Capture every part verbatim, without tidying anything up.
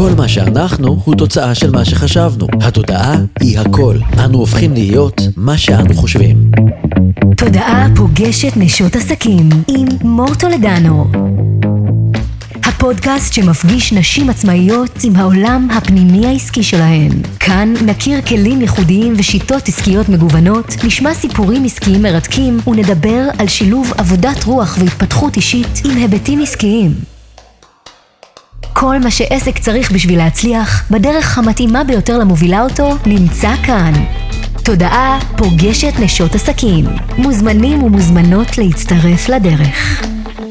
כל מה שאנחנו הוא תוצאה של מה שחשבנו. התודעה היא הכל. אנו הופכים להיות מה שאנו חושבים. תודעה פוגשת נשות עסקים עם מור טולדנו. הפודקאסט שמפגיש נשים עצמאיות עם העולם הפנימי העסקי שלהן. כאן נכיר כלים ייחודיים ושיטות עסקיות מגוונות, נשמע סיפורים עסקיים מרתקים ונדבר על שילוב עבודת רוח והתפתחות אישית עם היבטים עסקיים. כל מה שעסק צריך בשביל להצליח, בדרך המתאימה ביותר למובילה אותו, נמצא כאן. תודעה פוגשת נשות עסקים. מוזמנים ומוזמנות להצטרף לדרך.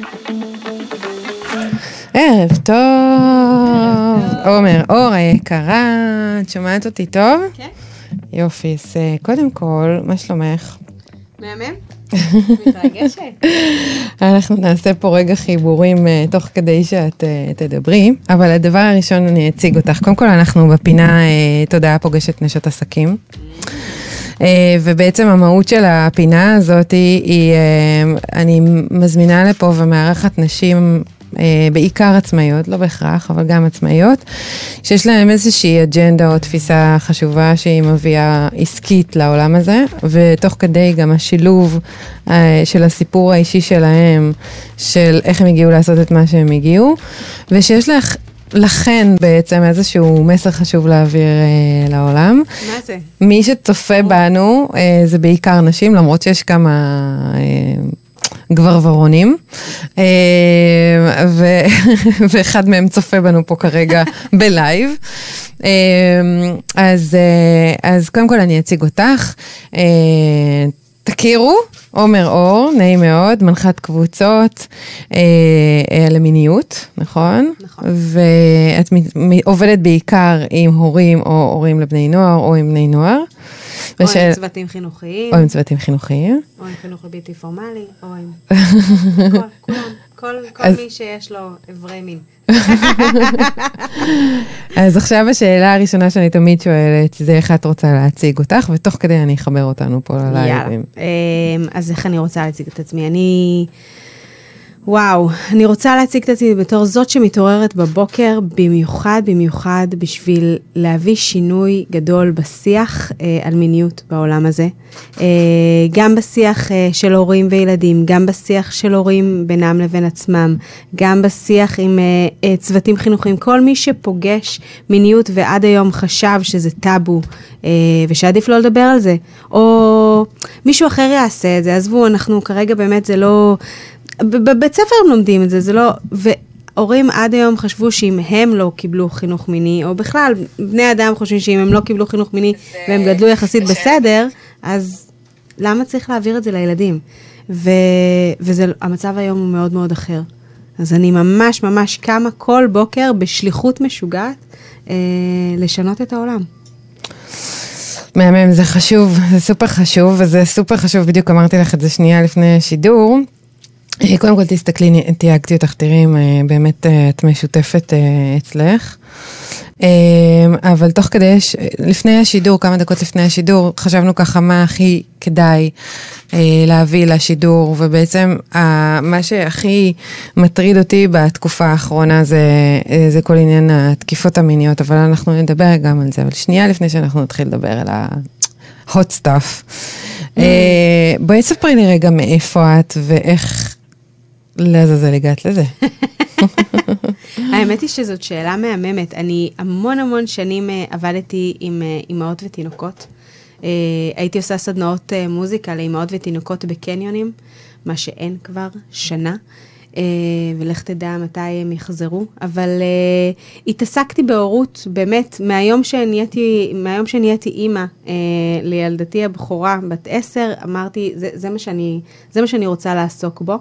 ערב טוב. עומר, אור היקרה, את שומעת אותי טוב? כן. יופי, אז קודם כל, מה שלומך? מהמם? מתרגשת. אנחנו נעשה פה רגע חיבורים תוך כדי שאת תדברי, אבל הדבר הראשון אני אציג אותך. קודם כל אנחנו בפינה תודעה פוגשת נשות עסקים. ובעצם המהות של הפינה הזאת היא, אני מזמינה לפה ומארחת נשים בעיקר עצמאיות, לא בהכרח, אבל גם עצמאיות, שיש להם איזושהי אג'נדה או תפיסה חשובה שהיא מביאה עסקית לעולם הזה, ותוך כדי גם השילוב של הסיפור האישי שלהם, של איך הם הגיעו לעשות את מה שהם הגיעו, ושיש לך לכן בעצם איזשהו מסר חשוב להעביר אה, לעולם. מה זה? מי שצופה בנו אה, זה בעיקר נשים, למרות שיש כמה אה, גבר ורונים, אה, ו, ואחד מהם צופה בנו פה כרגע בלייב. אה, אז, אה, אז קודם כל אני אציג אותך. אה, תכירו, עומר אור, נעים מאוד, מנחת קבוצות אה, אה, למיניות, נכון? נכון. ואת מ- עובדת בעיקר עם הורים או הורים לבני נוער או עם בני נוער. או ושל... עם צוותים חינוכיים. או עם צוותים חינוכיים. או עם חינוך בלתי פורמלי, או עם... כל, כולם, כל, כל אז... מי שיש לו אברי מין. אז עכשיו השאלה הראשונה שאני תמיד שואלת, זה איך את רוצה להציג אותך, ותוך כדי אני אחבר אותנו פה ללייבים. יאללה, אז איך אני רוצה להציג את עצמי? אני... וואו, אני רוצה להציג את עצמי בתור זאת שמתעוררת בבוקר, במיוחד, במיוחד בשביל להביא שינוי גדול בשיח אה, על מיניות בעולם הזה. אה, גם בשיח אה, של הורים וילדים, גם בשיח של הורים בינם לבין עצמם, גם בשיח עם אה, אה, צוותים חינוכיים. כל מי שפוגש מיניות ועד היום חשב שזה טאבו, אה, ושעדיף לא לדבר על זה, או מישהו אחר יעשה את זה. עזבו, אנחנו כרגע באמת זה לא... בבית ספר הם לומדים את זה, זה לא, והורים עד היום חשבו שאם הם לא קיבלו חינוך מיני, או בכלל, בני אדם חושבים שאם הם לא קיבלו חינוך מיני, והם גדלו יחסית בסדר, אז למה צריך להעביר את זה לילדים? והמצב היום הוא מאוד מאוד אחר. אז אני ממש ממש קמה כל בוקר בשליחות משוגעת, לשנות את העולם. מהמם, זה חשוב, זה סופר חשוב, וזה סופר חשוב, בדיוק אמרתי לך את זה שנייה לפני שידור. קודם כל תסתכלי, תייגתי אותך, תראי אם באמת את משותפת אצלך. אבל תוך כדי, לפני השידור, כמה דקות לפני השידור, חשבנו ככה מה הכי כדאי להביא לשידור, ובעצם מה שהכי מטריד אותי בתקופה האחרונה זה, זה כל עניין התקיפות המיניות, אבל אנחנו נדבר גם על זה, אבל שנייה לפני שאנחנו נתחיל לדבר על ה-hot stuff. בואי ספרי לי רגע מאיפה את ואיך לעזאזל הגעת לזה. האמת היא שזאת שאלה מהממת. אני המון המון שנים עבדתי עם אימהות ותינוקות. הייתי עושה סדנאות מוזיקה לאימהות ותינוקות בקניונים, מה שאין כבר שנה. ולך תדע מתי הם יחזרו, אבל uh, התעסקתי בהורות, באמת, מהיום שנהייתי, מהיום שנהייתי אימא uh, לילדתי הבכורה, בת עשר, אמרתי, זה, זה מה שאני, זה מה שאני רוצה לעסוק בו,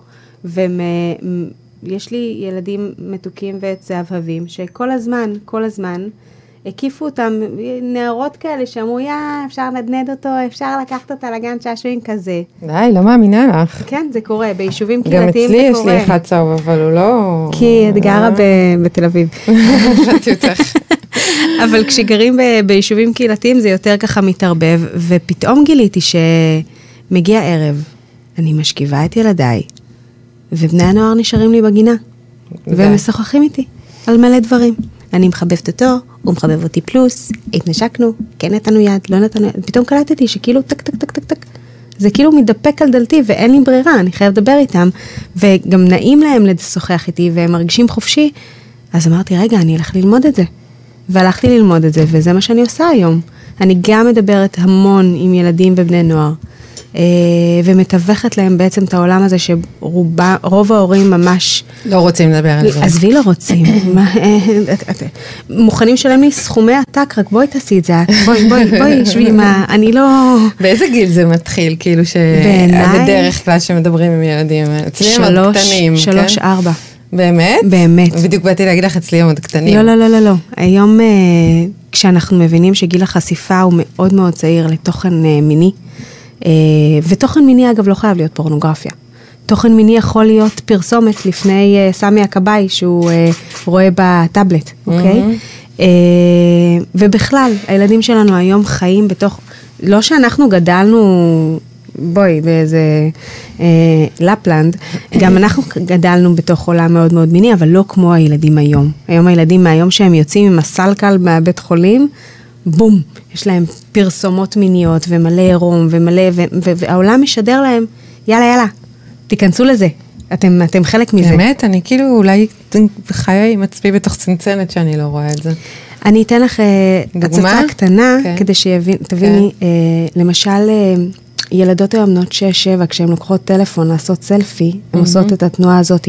ויש לי ילדים מתוקים וצהבהבים, שכל הזמן, כל הזמן, הקיפו אותם, נערות כאלה שאמרו, יא, אפשר לנדנד אותו, אפשר לקחת אותה לגן שעשועים כזה. די, לא מאמינה לך. כן, זה קורה, ביישובים קהילתיים זה קורה. גם קורה. אצלי יש לי אחד צהוב, אבל הוא לא... כי את גרה בתל אביב. הבנתי אותך. אבל כשגרים ביישובים קהילתיים זה יותר ככה מתערבב, ופתאום גיליתי שמגיע ערב, אני משכיבה את ילדיי, ובני הנוער נשארים לי בגינה, והם משוחחים איתי על מלא דברים. אני מחבבת אותו, הוא מחבב אותי פלוס, התנשקנו, כן נתנו יד, לא נתנו יד, פתאום קלטתי שכאילו טק טק טק טק טק, זה כאילו מתדפק על דלתי ואין לי ברירה, אני חייב לדבר איתם, וגם נעים להם לשוחח איתי והם מרגישים חופשי, אז אמרתי, רגע, אני אלך ללמוד את זה. והלכתי ללמוד את זה, וזה מה שאני עושה היום. אני גם מדברת המון עם ילדים ובני נוער, ומתווכת להם בעצם את העולם הזה, שרוב ההורים ממש... לא רוצים לדבר על זה. עזבי לא רוצים. מוכנים לשלם לי סכומי עתק, רק בואי תעשי את זה. בואי, בואי, בואי, שבי מה... אני לא... באיזה גיל זה מתחיל? כאילו ש... בדרך כלל שמדברים עם ילדים. אצלי הם עוד קטנים. שלוש, ארבע. באמת? באמת. בדיוק באתי להגיד לך, אצלי הם עוד קטנים. לא, לא, לא, לא, לא. היום, כשאנחנו מבינים שגיל החשיפה הוא מאוד מאוד צעיר לתוכן מיני, ותוכן מיני אגב לא חייב להיות פורנוגרפיה. תוכן מיני יכול להיות פרסומת לפני סמי הקבאי שהוא רואה בטאבלט, אוקיי? ובכלל, הילדים שלנו היום חיים בתוך, לא שאנחנו גדלנו, בואי, באיזה לפלנד, גם אנחנו גדלנו בתוך עולם מאוד מאוד מיני, אבל לא כמו הילדים היום. היום הילדים מהיום שהם יוצאים עם הסלקל מהבית חולים, בום, יש להם פרסומות מיניות ומלא עירום ומלא, והעולם משדר להם, יאללה, יאללה, תיכנסו לזה, אתם, אתם חלק מזה. באמת? אני כאילו אולי חיה עם עצמי בתוך צנצנת שאני לא רואה את זה. אני אתן לך הצצה קטנה, כדי שתביני, למשל, ילדות היום בנות שש שבע, כשהן לוקחות טלפון לעשות סלפי, הן עושות את התנועה הזאת.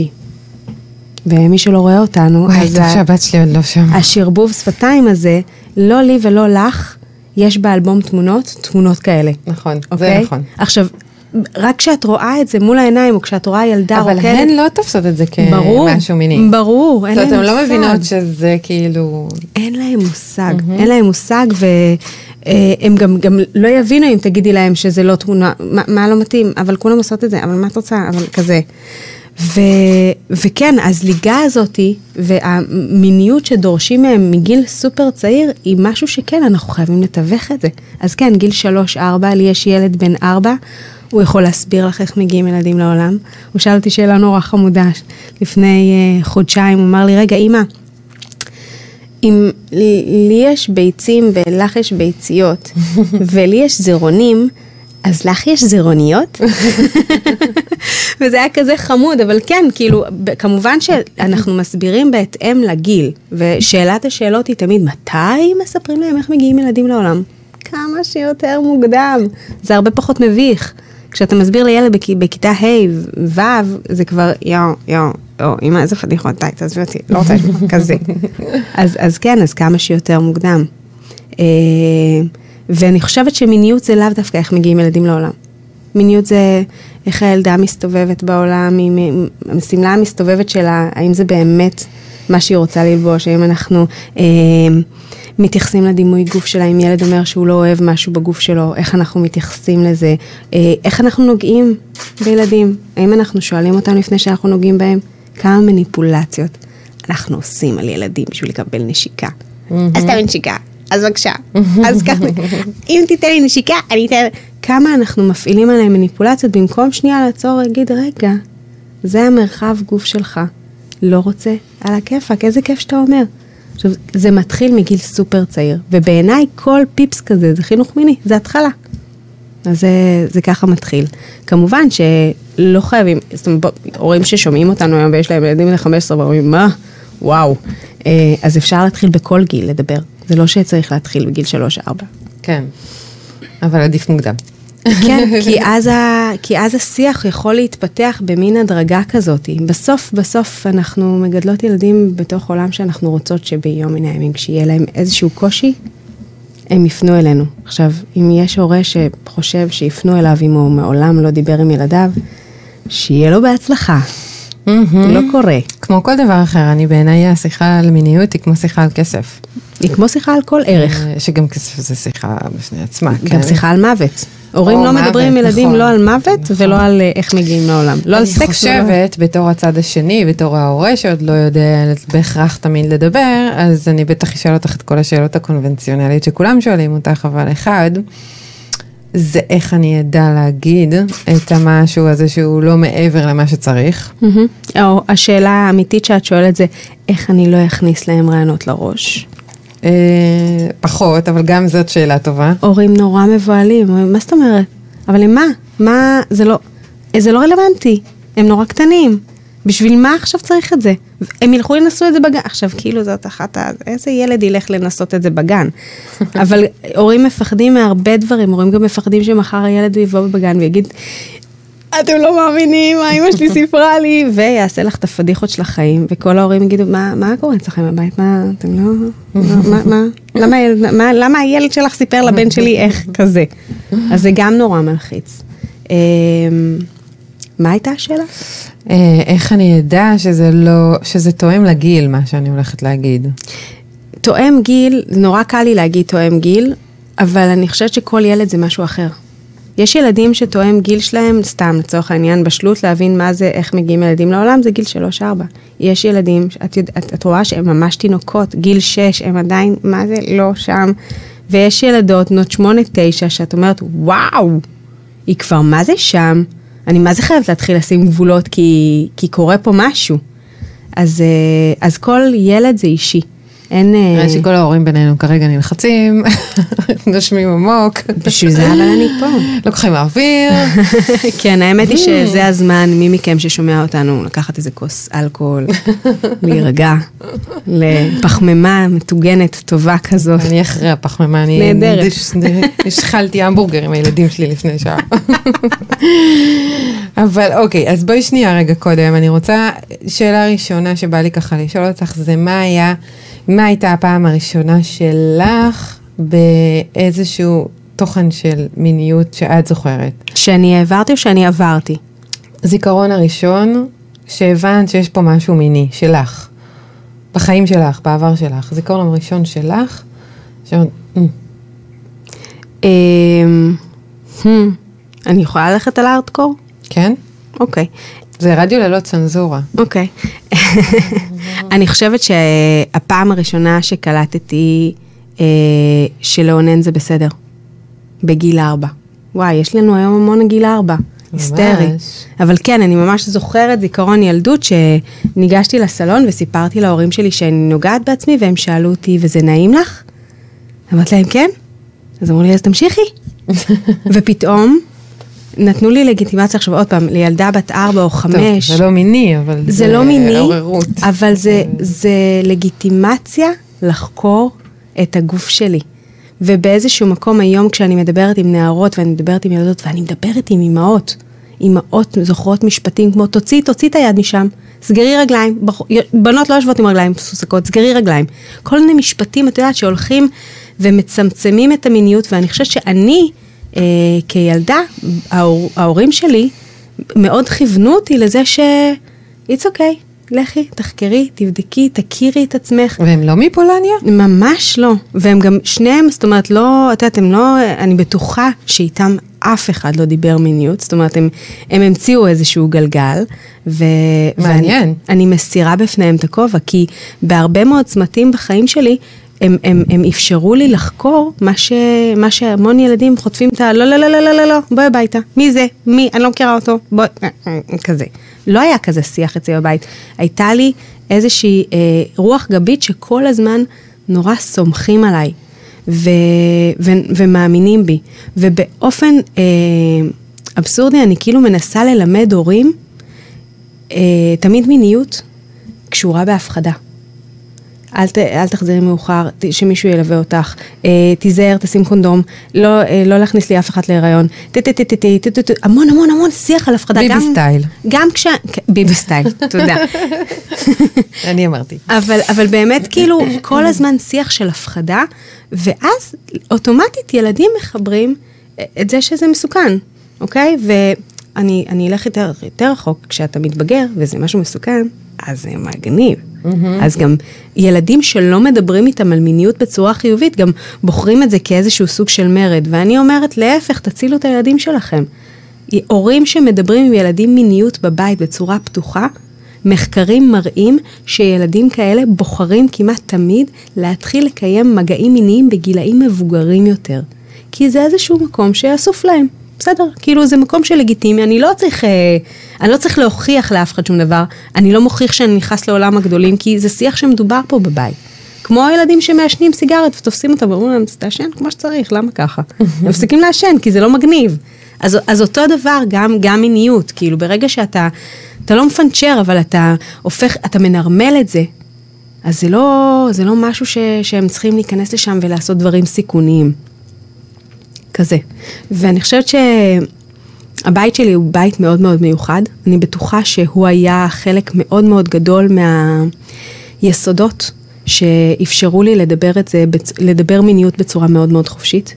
ומי שלא רואה אותנו, וואי, טוב שהבת שלי עוד לא שם. השרבוב שפתיים הזה, לא לי ולא לך, יש באלבום תמונות, תמונות כאלה. נכון, זה נכון. עכשיו, רק כשאת רואה את זה מול העיניים, או כשאת רואה ילדה רוקדת, אבל הן לא תופסות את זה כמשהו מיני. ברור, אין להם מושג. זאת אומרת, הן לא מבינות שזה כאילו... אין להם מושג, אין להם מושג, והם גם לא יבינו אם תגידי להם שזה לא תמונה, מה לא מתאים, אבל כולם עושות את זה, אבל מה את רוצה, אבל כזה. ו, וכן, הזליגה הזאת והמיניות שדורשים מהם מגיל סופר צעיר, היא משהו שכן, אנחנו חייבים לתווך את זה. אז כן, גיל שלוש, ארבע, לי יש ילד בן ארבע, הוא יכול להסביר לך איך מגיעים ילדים לעולם. הוא שאל אותי שאלה נורא חמודה, לפני uh, חודשיים, הוא אמר לי, רגע, אמא, אם לי יש ביצים ולך יש ביציות, ולי יש זירונים, אז לך יש זירוניות? וזה היה כזה חמוד, אבל כן, כאילו, כמובן שאנחנו מסבירים בהתאם לגיל, ושאלת השאלות היא תמיד, מתי מספרים להם איך מגיעים ילדים לעולם? כמה שיותר מוקדם. זה הרבה פחות מביך. כשאתה מסביר לילד בכיתה ה' ו', זה כבר, יאו, יאו, יאו, אמא, איזה פדיחות, די, תעזבי אותי, לא רוצה לשמוע, כזה. אז, אז כן, אז כמה שיותר מוקדם. ואני חושבת שמיניות זה לאו דווקא איך מגיעים ילדים לעולם. מיניות זה איך הילדה מסתובבת בעולם, עם הסמלה המסתובבת שלה, האם זה באמת מה שהיא רוצה ללבוש, האם אנחנו אה, מתייחסים לדימוי גוף שלה, אם ילד אומר שהוא לא אוהב משהו בגוף שלו, איך אנחנו מתייחסים לזה, אה, איך אנחנו נוגעים בילדים, האם אנחנו שואלים אותם לפני שאנחנו נוגעים בהם, כמה מניפולציות אנחנו עושים על ילדים בשביל לקבל נשיקה. אז תבין נשיקה. אז בבקשה, אז ככה, אם תיתן לי נשיקה, אני אתן, כמה אנחנו מפעילים עליהם מניפולציות, במקום שנייה לעצור, להגיד, רגע, זה המרחב גוף שלך, לא רוצה על הכיפק, איזה כיף שאתה אומר. עכשיו, זה מתחיל מגיל סופר צעיר, ובעיניי כל פיפס כזה, זה חינוך מיני, זה התחלה. אז זה, זה ככה מתחיל. כמובן שלא חייבים, זאת אומרת, הורים ששומעים אותנו היום, ויש להם ילדים ל-חמש עשרה, ואומרים, מה? וואו. אז אפשר להתחיל בכל גיל לדבר. זה לא שצריך להתחיל בגיל שלוש ארבע. כן, אבל עדיף מוקדם. כן, כי אז, ה, כי אז השיח יכול להתפתח במין הדרגה כזאת. בסוף, בסוף אנחנו מגדלות ילדים בתוך עולם שאנחנו רוצות שביום מן הימים, כשיהיה להם איזשהו קושי, הם יפנו אלינו. עכשיו, אם יש הורה שחושב שיפנו אליו, אם הוא מעולם לא דיבר עם ילדיו, שיהיה לו בהצלחה. לא קורה. כמו כל דבר אחר, אני בעיניי השיחה על מיניות היא כמו שיחה על כסף. היא כמו שיחה על כל ערך. שגם כסף זה שיחה בפני עצמה. גם שיחה על מוות. הורים לא מדברים עם ילדים לא על מוות ולא על איך מגיעים לעולם. לא על סקס. אני חושבת, בתור הצד השני, בתור ההורה שעוד לא יודע בהכרח תמיד לדבר, אז אני בטח אשאל אותך את כל השאלות הקונבנציונליות שכולם שואלים אותך, אבל אחד, זה איך אני אדע להגיד את המשהו הזה שהוא לא מעבר למה שצריך. או השאלה האמיתית שאת שואלת זה, איך אני לא אכניס להם רעיונות לראש? פחות, אבל גם זאת שאלה טובה. הורים נורא מבועלים, מה זאת אומרת? אבל למה? מה? זה לא, זה לא רלוונטי. הם נורא קטנים. בשביל מה עכשיו צריך את זה? הם ילכו לנסו את זה בגן. עכשיו, כאילו זאת אחת, איזה ילד ילך לנסות את זה בגן? אבל הורים מפחדים מהרבה דברים, הורים גם מפחדים שמחר הילד יבוא בגן ויגיד, אתם לא מאמינים, מה אמא שלי סיפרה לי, ויעשה לך את הפדיחות של החיים, וכל ההורים יגידו, מה, מה קורה אצלכם בבית? מה, אתם לא, מה, מה, למה הילד, מה, למה הילד שלך סיפר לבן שלי איך כזה? אז זה גם נורא מלחיץ. מה הייתה השאלה? איך אני אדע שזה לא, שזה תואם לגיל, מה שאני הולכת להגיד? תואם גיל, זה נורא קל לי להגיד תואם גיל, אבל אני חושבת שכל ילד זה משהו אחר. יש ילדים שתואם גיל שלהם, סתם לצורך העניין, בשלות להבין מה זה, איך מגיעים ילדים לעולם, זה גיל שלוש ארבע. יש ילדים, את, את, את רואה שהם ממש תינוקות, גיל שש, הם עדיין, מה זה, לא שם. ויש ילדות, נות שמונה תשע, שאת אומרת, וואו, היא כבר מה זה שם? אני מה זה חייבת להתחיל לשים גבולות, כי, כי קורה פה משהו. אז, אז כל ילד זה אישי. אין... שכל ההורים בינינו כרגע נלחצים, נשמים עמוק. בשביל זה, אבל אני פה. לוקחים אוויר. כן, האמת היא שזה הזמן, מי מכם ששומע אותנו, לקחת איזה כוס אלכוהול, להירגע, לפחממה מתוגנת, טובה כזאת. אני אחרי הפחממה, אני... נהדרת. השחלתי המבורגר עם הילדים שלי לפני שעה. אבל אוקיי, אז בואי שנייה רגע קודם, אני רוצה, שאלה ראשונה שבא לי ככה לשאול אותך, זה מה היה... מה הייתה הפעם הראשונה שלך באיזשהו תוכן של מיניות שאת זוכרת? שאני העברתי או שאני עברתי? זיכרון הראשון שהבנת שיש פה משהו מיני, שלך. בחיים שלך, בעבר שלך. זיכרון הראשון שלך. שאומרת, אני יכולה ללכת על הארדקור? כן. אוקיי. זה רדיו ללא צנזורה. אוקיי. אני חושבת שהפעם הראשונה שקלטתי שלעונן זה בסדר. בגיל ארבע. וואי, יש לנו היום המון גיל ארבע. היסטרי. אבל כן, אני ממש זוכרת זיכרון ילדות שניגשתי לסלון וסיפרתי להורים שלי שאני נוגעת בעצמי, והם שאלו אותי, וזה נעים לך? אמרתי להם, כן. אז אמרו לי, אז תמשיכי. ופתאום נתנו לי לגיטימציה, עכשיו עוד פעם, לילדה בת ארבע או חמש. טוב, זה לא מיני, אבל זה, זה לא מיני, עוררות. אבל זה, זה לגיטימציה לחקור את הגוף שלי. ובאיזשהו מקום היום, כשאני מדברת עם נערות, ואני מדברת עם ילדות, ואני מדברת עם אמהות, אמהות זוכרות משפטים, כמו תוציא, תוציא את היד משם, סגרי רגליים, בנות לא יושבות עם רגליים סוסקות, סגרי רגליים. כל מיני משפטים, את יודעת, שהולכים ומצמצמים את המיניות, ואני חושבת שאני, אה, כילדה, ההור, ההורים שלי, מאוד כיוונו אותי לזה ש... it's okay, לכי, תחקרי, תבדקי, תכירי את עצמך. והם לא מפולניה? ממש לא. והם גם שניהם, זאת אומרת, לא, את יודעת, הם לא, אני בטוחה שאיתם אף אחד לא דיבר מיניות, זאת אומרת, הם, הם המציאו איזשהו גלגל, ו... מעניין. ואני, אני מסירה בפניהם את הכובע, כי בהרבה מאוד צמתים בחיים שלי, הם, הם, הם אפשרו לי לחקור מה, ש, מה שהמון ילדים חוטפים את ה... לא, לא, לא, לא, לא, לא, לא, בואי הביתה. מי זה? מי? אני לא מכירה אותו. בואי, כזה. לא היה כזה שיח אצלי בבית. הייתה לי איזושהי אה, רוח גבית שכל הזמן נורא סומכים עליי, ו, ו, ומאמינים בי. ובאופן אה, אבסורדי, אני כאילו מנסה ללמד הורים, אה, תמיד מיניות קשורה בהפחדה. אל, ת, אל תחזרי מאוחר, שמישהו ילווה אותך, אה, תיזהר, תשים קונדום, לא, אה, לא להכניס לי אף אחד להיריון, ת, ת, ת, ת, ת, ת, ת, המון המון המון שיח על הפחדה. ביבי גם, סטייל. גם כש... ביבי סטייל, תודה. אני אמרתי. אבל, אבל באמת כאילו כל הזמן שיח של הפחדה, ואז אוטומטית ילדים מחברים את זה שזה מסוכן, אוקיי? ואני אני אלך יותר, יותר רחוק, כשאתה מתבגר וזה משהו מסוכן, אז זה מגניב. אז גם ילדים שלא מדברים איתם על מיניות בצורה חיובית, גם בוחרים את זה כאיזשהו סוג של מרד, ואני אומרת, להפך, תצילו את הילדים שלכם. הורים שמדברים עם ילדים מיניות בבית בצורה פתוחה, מחקרים מראים שילדים כאלה בוחרים כמעט תמיד להתחיל לקיים מגעים מיניים בגילאים מבוגרים יותר. כי זה איזשהו מקום שיאסוף להם. בסדר, כאילו זה מקום שלגיטימי, אני לא צריך, אני לא צריך להוכיח לאף אחד שום דבר, אני לא מוכיח שאני נכנס לעולם הגדולים, כי זה שיח שמדובר פה בבית. כמו הילדים שמעשנים סיגרת ותופסים אותם, ואומרים להם, תעשן כמו שצריך, למה ככה? הם מפסיקים לעשן, כי זה לא מגניב. אז, אז אותו דבר, גם, גם מיניות, כאילו ברגע שאתה, אתה לא מפנצ'ר, אבל אתה הופך, אתה מנרמל את זה, אז זה לא, זה לא משהו ש, שהם צריכים להיכנס לשם ולעשות דברים סיכוניים. כזה. ואני חושבת שהבית שלי הוא בית מאוד מאוד מיוחד. אני בטוחה שהוא היה חלק מאוד מאוד גדול מהיסודות שאפשרו לי לדבר את זה, לדבר מיניות בצורה מאוד מאוד חופשית.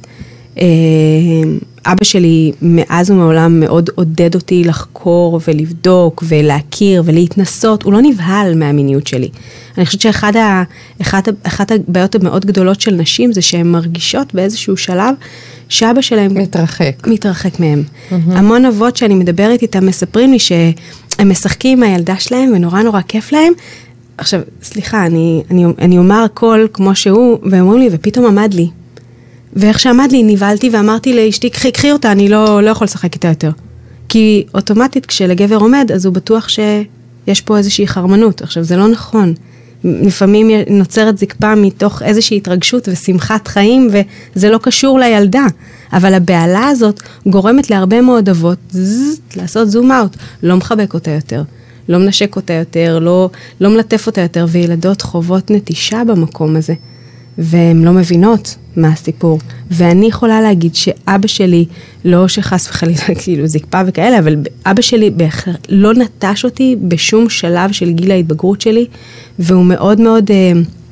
אבא שלי מאז ומעולם מאוד עודד אותי לחקור ולבדוק ולהכיר ולהתנסות. הוא לא נבהל מהמיניות שלי. אני חושבת שאחת ה, אחת, אחת הבעיות המאוד גדולות של נשים זה שהן מרגישות באיזשהו שלב שאבא שלהם מתרחק. מתרחק מהם. Mm-hmm. המון אבות שאני מדברת איתם מספרים לי שהם משחקים עם הילדה שלהם ונורא נורא כיף להם. עכשיו, סליחה, אני, אני, אני אומר הכל כמו שהוא, והם אומרים לי, ופתאום עמד לי. ואיך שעמד לי, נבלתי ואמרתי לאשתי, קחי, קחי אותה, אני לא, לא יכול לשחק איתה יותר. כי אוטומטית כשלגבר עומד, אז הוא בטוח שיש פה איזושהי חרמנות. עכשיו, זה לא נכון. לפעמים נוצרת זקפה מתוך איזושהי התרגשות ושמחת חיים, וזה לא קשור לילדה. אבל הבעלה הזאת גורמת להרבה מאוד אבות, זז, לעשות זום אאוט, לא מחבק אותה יותר, לא מנשק אותה יותר, לא, לא מלטף אותה יותר, וילדות חוות נטישה במקום הזה. והן לא מבינות מה הסיפור. ואני יכולה להגיד שאבא שלי, לא שחס וחלילה כאילו זקפה וכאלה, אבל אבא שלי לא נטש אותי בשום שלב של גיל ההתבגרות שלי, והוא מאוד מאוד אה,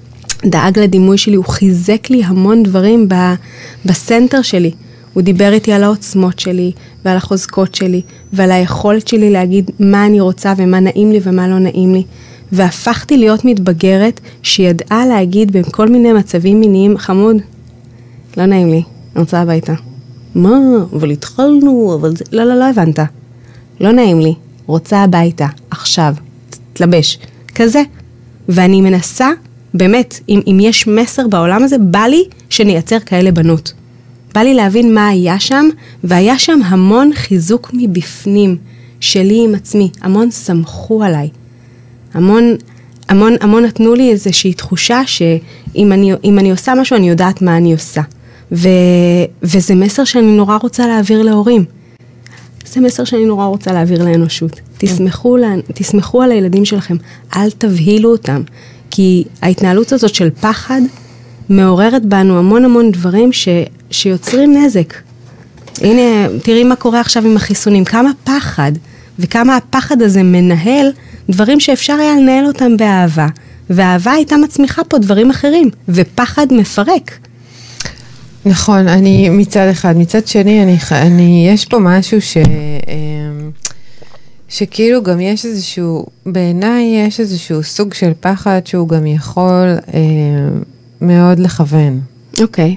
דאג לדימוי שלי, הוא חיזק לי המון דברים ב, בסנטר שלי. הוא דיבר איתי על העוצמות שלי, ועל החוזקות שלי, ועל היכולת שלי להגיד מה אני רוצה, ומה נעים לי ומה לא נעים לי. והפכתי להיות מתבגרת שידעה להגיד בין כל מיני מצבים מיניים, חמוד, לא נעים לי, אני רוצה הביתה. מה? אבל התחלנו, אבל זה... לא, לא, לא הבנת. לא נעים לי, רוצה הביתה, עכשיו, תלבש. כזה. ואני מנסה, באמת, אם, אם יש מסר בעולם הזה, בא לי שנייצר כאלה בנות. בא לי להבין מה היה שם, והיה שם המון חיזוק מבפנים, שלי עם עצמי, המון סמכו עליי. המון, המון, המון נתנו לי איזושהי תחושה שאם אני, אם אני עושה משהו, אני יודעת מה אני עושה. ו, וזה מסר שאני נורא רוצה להעביר להורים. זה מסר שאני נורא רוצה להעביר לאנושות. תסמכו, לה, תסמכו על הילדים שלכם, אל תבהילו אותם. כי ההתנהלות הזאת של פחד מעוררת בנו המון המון דברים ש, שיוצרים נזק. הנה, תראי מה קורה עכשיו עם החיסונים. כמה פחד, וכמה הפחד הזה מנהל דברים שאפשר היה לנהל אותם באהבה. והאהבה הייתה מצמיחה פה דברים אחרים, ופחד מפרק. נכון, אני מצד אחד, מצד שני, אני, אני, יש פה משהו ש, שכאילו גם יש איזשהו, בעיניי יש איזשהו סוג של פחד שהוא גם יכול מאוד לכוון. אוקיי.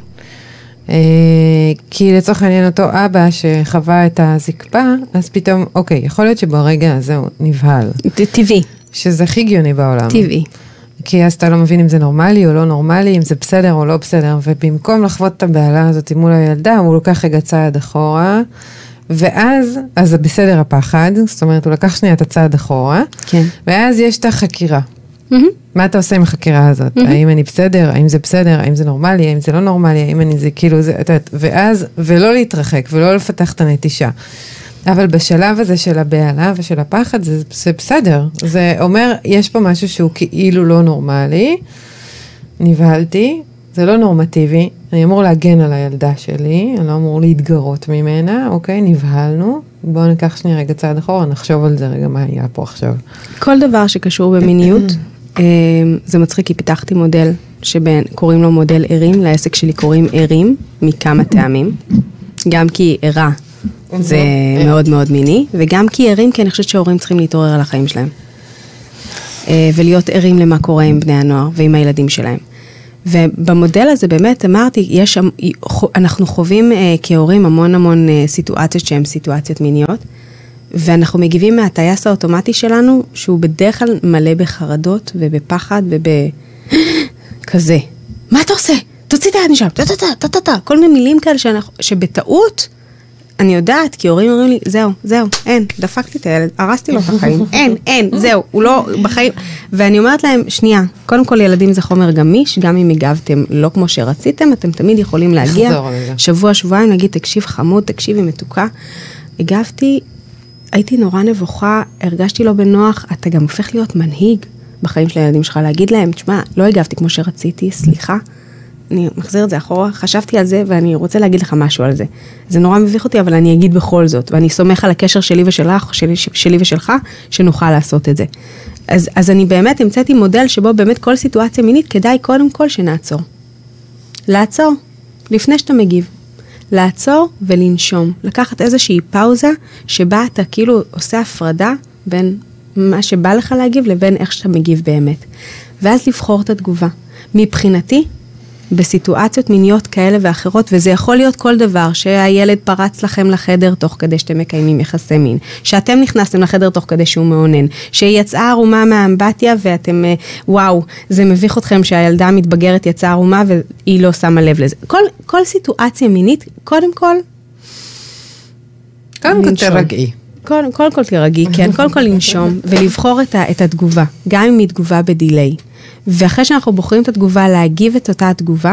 כי לצורך העניין אותו אבא שחווה את הזקפה, אז פתאום, אוקיי, יכול להיות שברגע הזה הוא נבהל. טבעי. שזה הכי גיוני בעולם. טבעי. כי אז אתה לא מבין אם זה נורמלי או לא נורמלי, אם זה בסדר או לא בסדר, ובמקום לחוות את הבעלה הזאת מול הילדה, הוא לוקח רגע צעד אחורה, ואז, אז זה בסדר הפחד, זאת אומרת, הוא לקח שנייה את הצעד אחורה, כן. ואז יש את החקירה. Mm-hmm. מה אתה עושה עם החקירה הזאת? Mm-hmm. האם אני בסדר? האם זה בסדר? האם זה נורמלי? האם זה לא נורמלי? האם אני זה כאילו, זה, ואז, ולא להתרחק, ולא לפתח את הנטישה. אבל בשלב הזה של הבעלה ושל הפחד, זה, זה בסדר. זה אומר, יש פה משהו שהוא כאילו לא נורמלי, נבהלתי, זה לא נורמטיבי, אני אמור להגן על הילדה שלי, אני לא אמור להתגרות ממנה, אוקיי, נבהלנו, בואו ניקח שנייה רגע צעד אחורה, נחשוב על זה רגע, מה היה פה עכשיו. כל דבר שקשור במיניות, זה מצחיק, כי פיתחתי מודל שקוראים לו מודל ערים, לעסק שלי קוראים ערים, מכמה טעמים, גם כי ערה, זה מאוד מאוד מיני, וגם כי ערים, כי אני חושבת שההורים צריכים להתעורר על החיים שלהם. ולהיות ערים למה קורה עם בני הנוער ועם הילדים שלהם. ובמודל הזה באמת אמרתי, יש, אנחנו חווים כהורים המון המון סיטואציות שהן סיטואציות מיניות, ואנחנו מגיבים מהטייס האוטומטי שלנו, שהוא בדרך כלל מלא בחרדות ובפחד ובכזה. מה אתה עושה? תוציא את היד משם, טה-טה-טה, כל מיני מילים כאלה שבטעות, אני יודעת, כי הורים אומרים לי, זהו, זהו, אין, דפקתי את הילד, הרסתי לו את החיים, אין, אין, זהו, הוא לא בחיים, ואני אומרת להם, שנייה, קודם כל ילדים זה חומר גמיש, גם אם הגבתם לא כמו שרציתם, אתם תמיד יכולים להגיע, שבוע, שבועיים, להגיד, תקשיב חמוד, תקשיבי מתוקה, הגבתי, הייתי נורא נבוכה, הרגשתי לא בנוח, אתה גם הופך להיות מנהיג בחיים של הילדים שלך, להגיד להם, תשמע, לא הגבתי כמו שרציתי, סליחה, אני מחזיר את זה אחורה, חשבתי על זה, ואני רוצה להגיד לך משהו על זה. זה נורא מביך אותי, אבל אני אגיד בכל זאת, ואני סומך על הקשר שלי ושלך, שלי, שלי ושלך, שנוכל לעשות את זה. אז, אז אני באמת המצאתי מודל שבו באמת כל סיטואציה מינית, כדאי קודם כל שנעצור. לעצור, לפני שאתה מגיב. לעצור ולנשום. לקחת איזושהי פאוזה, שבה אתה כאילו עושה הפרדה, בין מה שבא לך להגיב, לבין איך שאתה מגיב באמת. ואז לבחור את התגובה. מבחינתי, בסיטואציות מיניות כאלה ואחרות, וזה יכול להיות כל דבר, שהילד פרץ לכם לחדר תוך כדי שאתם מקיימים יחסי מין, שאתם נכנסתם לחדר תוך כדי שהוא מעונן, שיצאה ערומה מהאמבטיה ואתם, וואו, זה מביך אתכם שהילדה המתבגרת יצאה ערומה והיא לא שמה לב לזה. כל, כל סיטואציה מינית, קודם כל, קודם כל תרגעי. קודם כל, כל תרגעי, כן, קודם כל לנשום ולבחור את, ה, את התגובה, גם אם היא תגובה בדיליי. ואחרי שאנחנו בוחרים את התגובה, להגיב את אותה התגובה,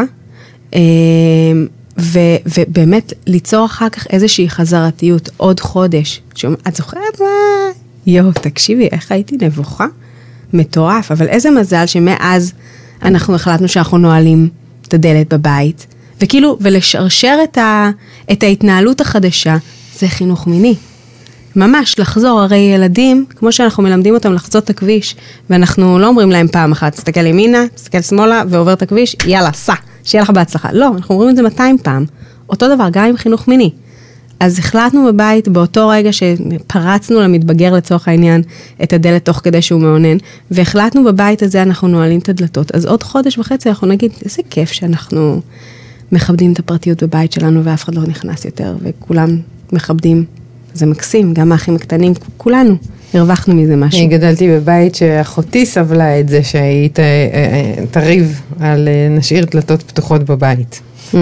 ו, ובאמת ליצור אחר כך איזושהי חזרתיות, עוד חודש. את זוכרת מה? יו, תקשיבי, איך הייתי נבוכה? מטורף, אבל איזה מזל שמאז אנחנו החלטנו שאנחנו נועלים את הדלת בבית, וכאילו, ולשרשר את, ה, את ההתנהלות החדשה, זה חינוך מיני. ממש, לחזור, הרי ילדים, כמו שאנחנו מלמדים אותם לחצות את הכביש, ואנחנו לא אומרים להם פעם אחת, תסתכל ימינה, תסתכל שמאלה, ועובר את הכביש, יאללה, סע, שיהיה לך בהצלחה. לא, אנחנו אומרים את זה מאתיים פעם. אותו דבר, גם עם חינוך מיני. אז החלטנו בבית, באותו רגע שפרצנו למתבגר לצורך העניין, את הדלת תוך כדי שהוא מעונן, והחלטנו בבית הזה, אנחנו נועלים את הדלתות. אז עוד חודש וחצי אנחנו נגיד, איזה כיף שאנחנו מכבדים את הפרטיות בבית שלנו, ואף אחד לא נכנס יותר, וכולם מכבדים. זה מקסים, גם האחים הקטנים, כולנו הרווחנו מזה משהו. אני גדלתי בבית שאחותי סבלה את זה שהיא תריב על נשאיר דלתות פתוחות בבית.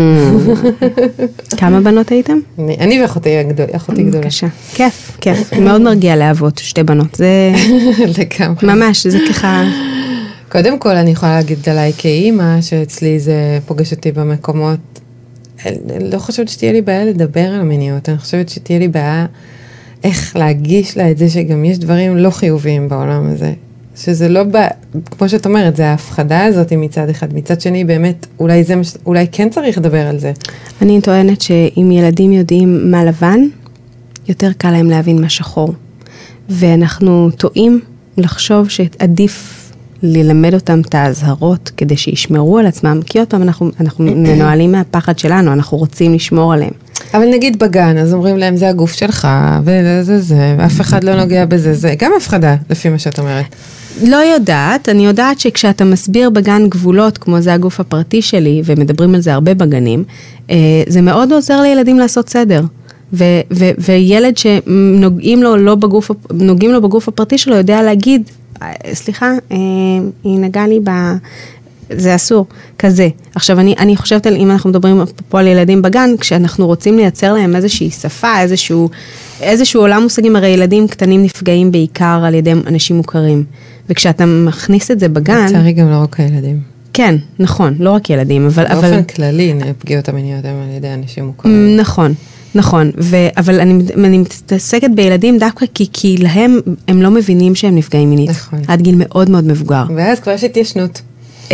כמה בנות הייתם? אני ואחותי גדולה. בבקשה, כיף, כיף. מאוד מרגיע לאהבות, שתי בנות. זה ממש, זה ככה... קודם כל אני יכולה להגיד עליי כאימא, שאצלי זה פוגש אותי במקומות, אני לא חושבת שתהיה לי בעיה לדבר על מיניות, אני חושבת שתהיה לי בעיה איך להגיש לה את זה שגם יש דברים לא חיוביים בעולם הזה. שזה לא, בא, כמו שאת אומרת, זה ההפחדה הזאת מצד אחד, מצד שני באמת, אולי, זה, אולי כן צריך לדבר על זה. אני טוענת שאם ילדים יודעים מה לבן, יותר קל להם להבין מה שחור. ואנחנו טועים לחשוב שעדיף ללמד אותם את ההזהרות, כדי שישמרו על עצמם, כי עוד פעם אנחנו, אנחנו מנוהלים מהפחד שלנו, אנחנו רוצים לשמור עליהם. אבל נגיד בגן, אז אומרים להם, זה הגוף שלך, וזה זה, ואף אחד לא נוגע בזה, זה גם הפחדה, לפי מה שאת אומרת. לא יודעת, אני יודעת שכשאתה מסביר בגן גבולות, כמו זה הגוף הפרטי שלי, ומדברים על זה הרבה בגנים, זה מאוד עוזר לילדים לעשות סדר. ו- ו- וילד שנוגעים לו, לא בגוף, נוגעים לו בגוף הפרטי שלו, יודע להגיד, סליחה, היא נגעה לי ב... זה אסור, כזה. עכשיו, אני, אני חושבת על, אם אנחנו מדברים פה על ילדים בגן, כשאנחנו רוצים לייצר להם איזושהי שפה, איזשהו, איזשהו עולם מושגים, הרי ילדים קטנים נפגעים בעיקר על ידי אנשים מוכרים. וכשאתה מכניס את זה בגן... לצערי גם לא רק הילדים. כן, נכון, לא רק ילדים, אבל... באופן אבל... כללי, פגיעות המיניות הם על ידי אנשים מוכרים. נכון. נכון, ו- אבל אני, אני מתעסקת בילדים דווקא כי, כי להם, הם לא מבינים שהם נפגעים מינית. נכון. עד גיל מאוד מאוד מבוגר. ואז כבר יש התיישנות.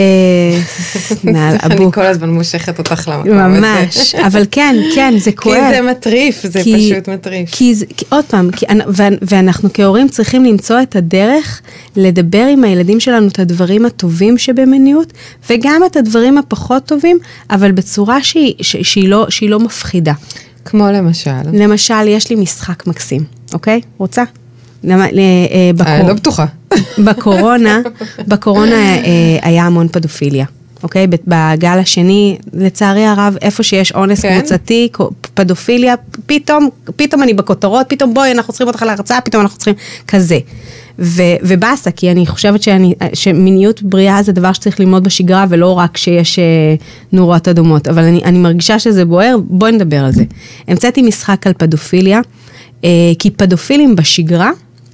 נעל אבוק. אני כל הזמן מושכת אותך למקום הזה. ממש, אבל כן, כן, זה כואב. כי זה מטריף, זה כי, פשוט מטריף. כי זה, כי, עוד פעם, כי, ואנחנו כהורים צריכים למצוא את הדרך לדבר עם הילדים שלנו את הדברים הטובים שבמיניות, וגם את הדברים הפחות טובים, אבל בצורה שהיא, שהיא, לא, שהיא לא מפחידה. כמו למשל? למשל, יש לי משחק מקסים, אוקיי? רוצה? לא בטוחה. בקורונה, בקורונה היה המון פדופיליה, אוקיי? בגל השני, לצערי הרב, איפה שיש אונס קבוצתי, פדופיליה, פתאום, פתאום אני בכותרות, פתאום בואי, אנחנו צריכים אותך להרצאה, פתאום אנחנו צריכים כזה. ו, ובאסה, כי אני חושבת שאני, שמיניות בריאה זה דבר שצריך ללמוד בשגרה, ולא רק שיש נורות אדומות, אבל אני, אני מרגישה שזה בוער, בואי נדבר על זה. המצאתי משחק על פדופיליה, כי פדופילים בשגרה,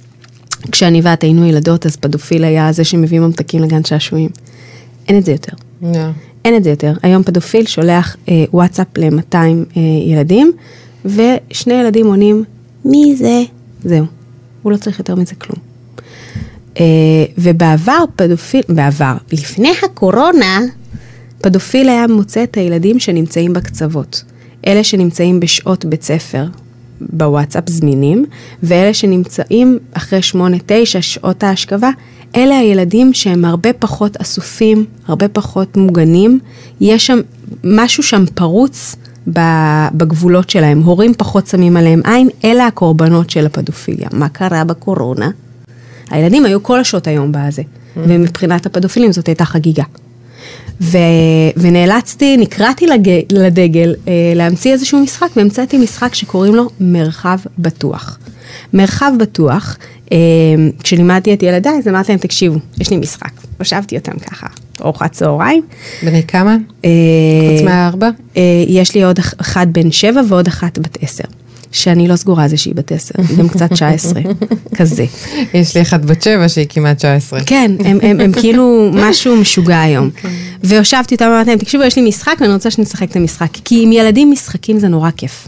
כשאני ואת היינו ילדות, אז פדופיל היה זה שמביא ממתקים לגן שעשועים. אין את זה יותר. Yeah. אין את זה יותר. היום פדופיל שולח אה, וואטסאפ ל-מאתיים אה, ילדים, ושני ילדים עונים, מי זה? זהו. הוא לא צריך יותר מזה כלום. אה, ובעבר פדופיל, בעבר, לפני הקורונה, פדופיל היה מוצא את הילדים שנמצאים בקצוות. אלה שנמצאים בשעות בית ספר, בוואטסאפ זמינים, ואלה שנמצאים אחרי שמונה, תשע שעות ההשכבה, אלה הילדים שהם הרבה פחות אסופים, הרבה פחות מוגנים, יש שם משהו שם פרוץ בגבולות שלהם, הורים פחות שמים עליהם עין, אלה הקורבנות של הפדופיליה. מה קרה בקורונה? הילדים היו כל השעות היום בזה, ומבחינת הפדופילים זאת הייתה חגיגה. ו... ונאלצתי, נקראתי לג... לדגל אה, להמציא איזשהו משחק, והמצאתי משחק שקוראים לו מרחב בטוח. מרחב בטוח, אה, כשלימדתי את ילדיי, אז אמרתי להם, תקשיבו, יש לי משחק. חשבתי אותם ככה, ארוחת צהריים. בני כמה? אה, חוץ מהארבע? אה, יש לי עוד אחד בן שבע ועוד אחת בת עשר. שאני לא סגורה זה שהיא בת עשר, היא גם קצת תשע עשרה, כזה. יש לי אחד בת שבע שהיא כמעט תשע עשרה. כן, הם, הם, הם כאילו משהו משוגע היום. ויושבתי אותם ואמרתי להם, תקשיבו, יש לי משחק ואני רוצה שנשחק את המשחק, כי עם ילדים משחקים זה נורא כיף.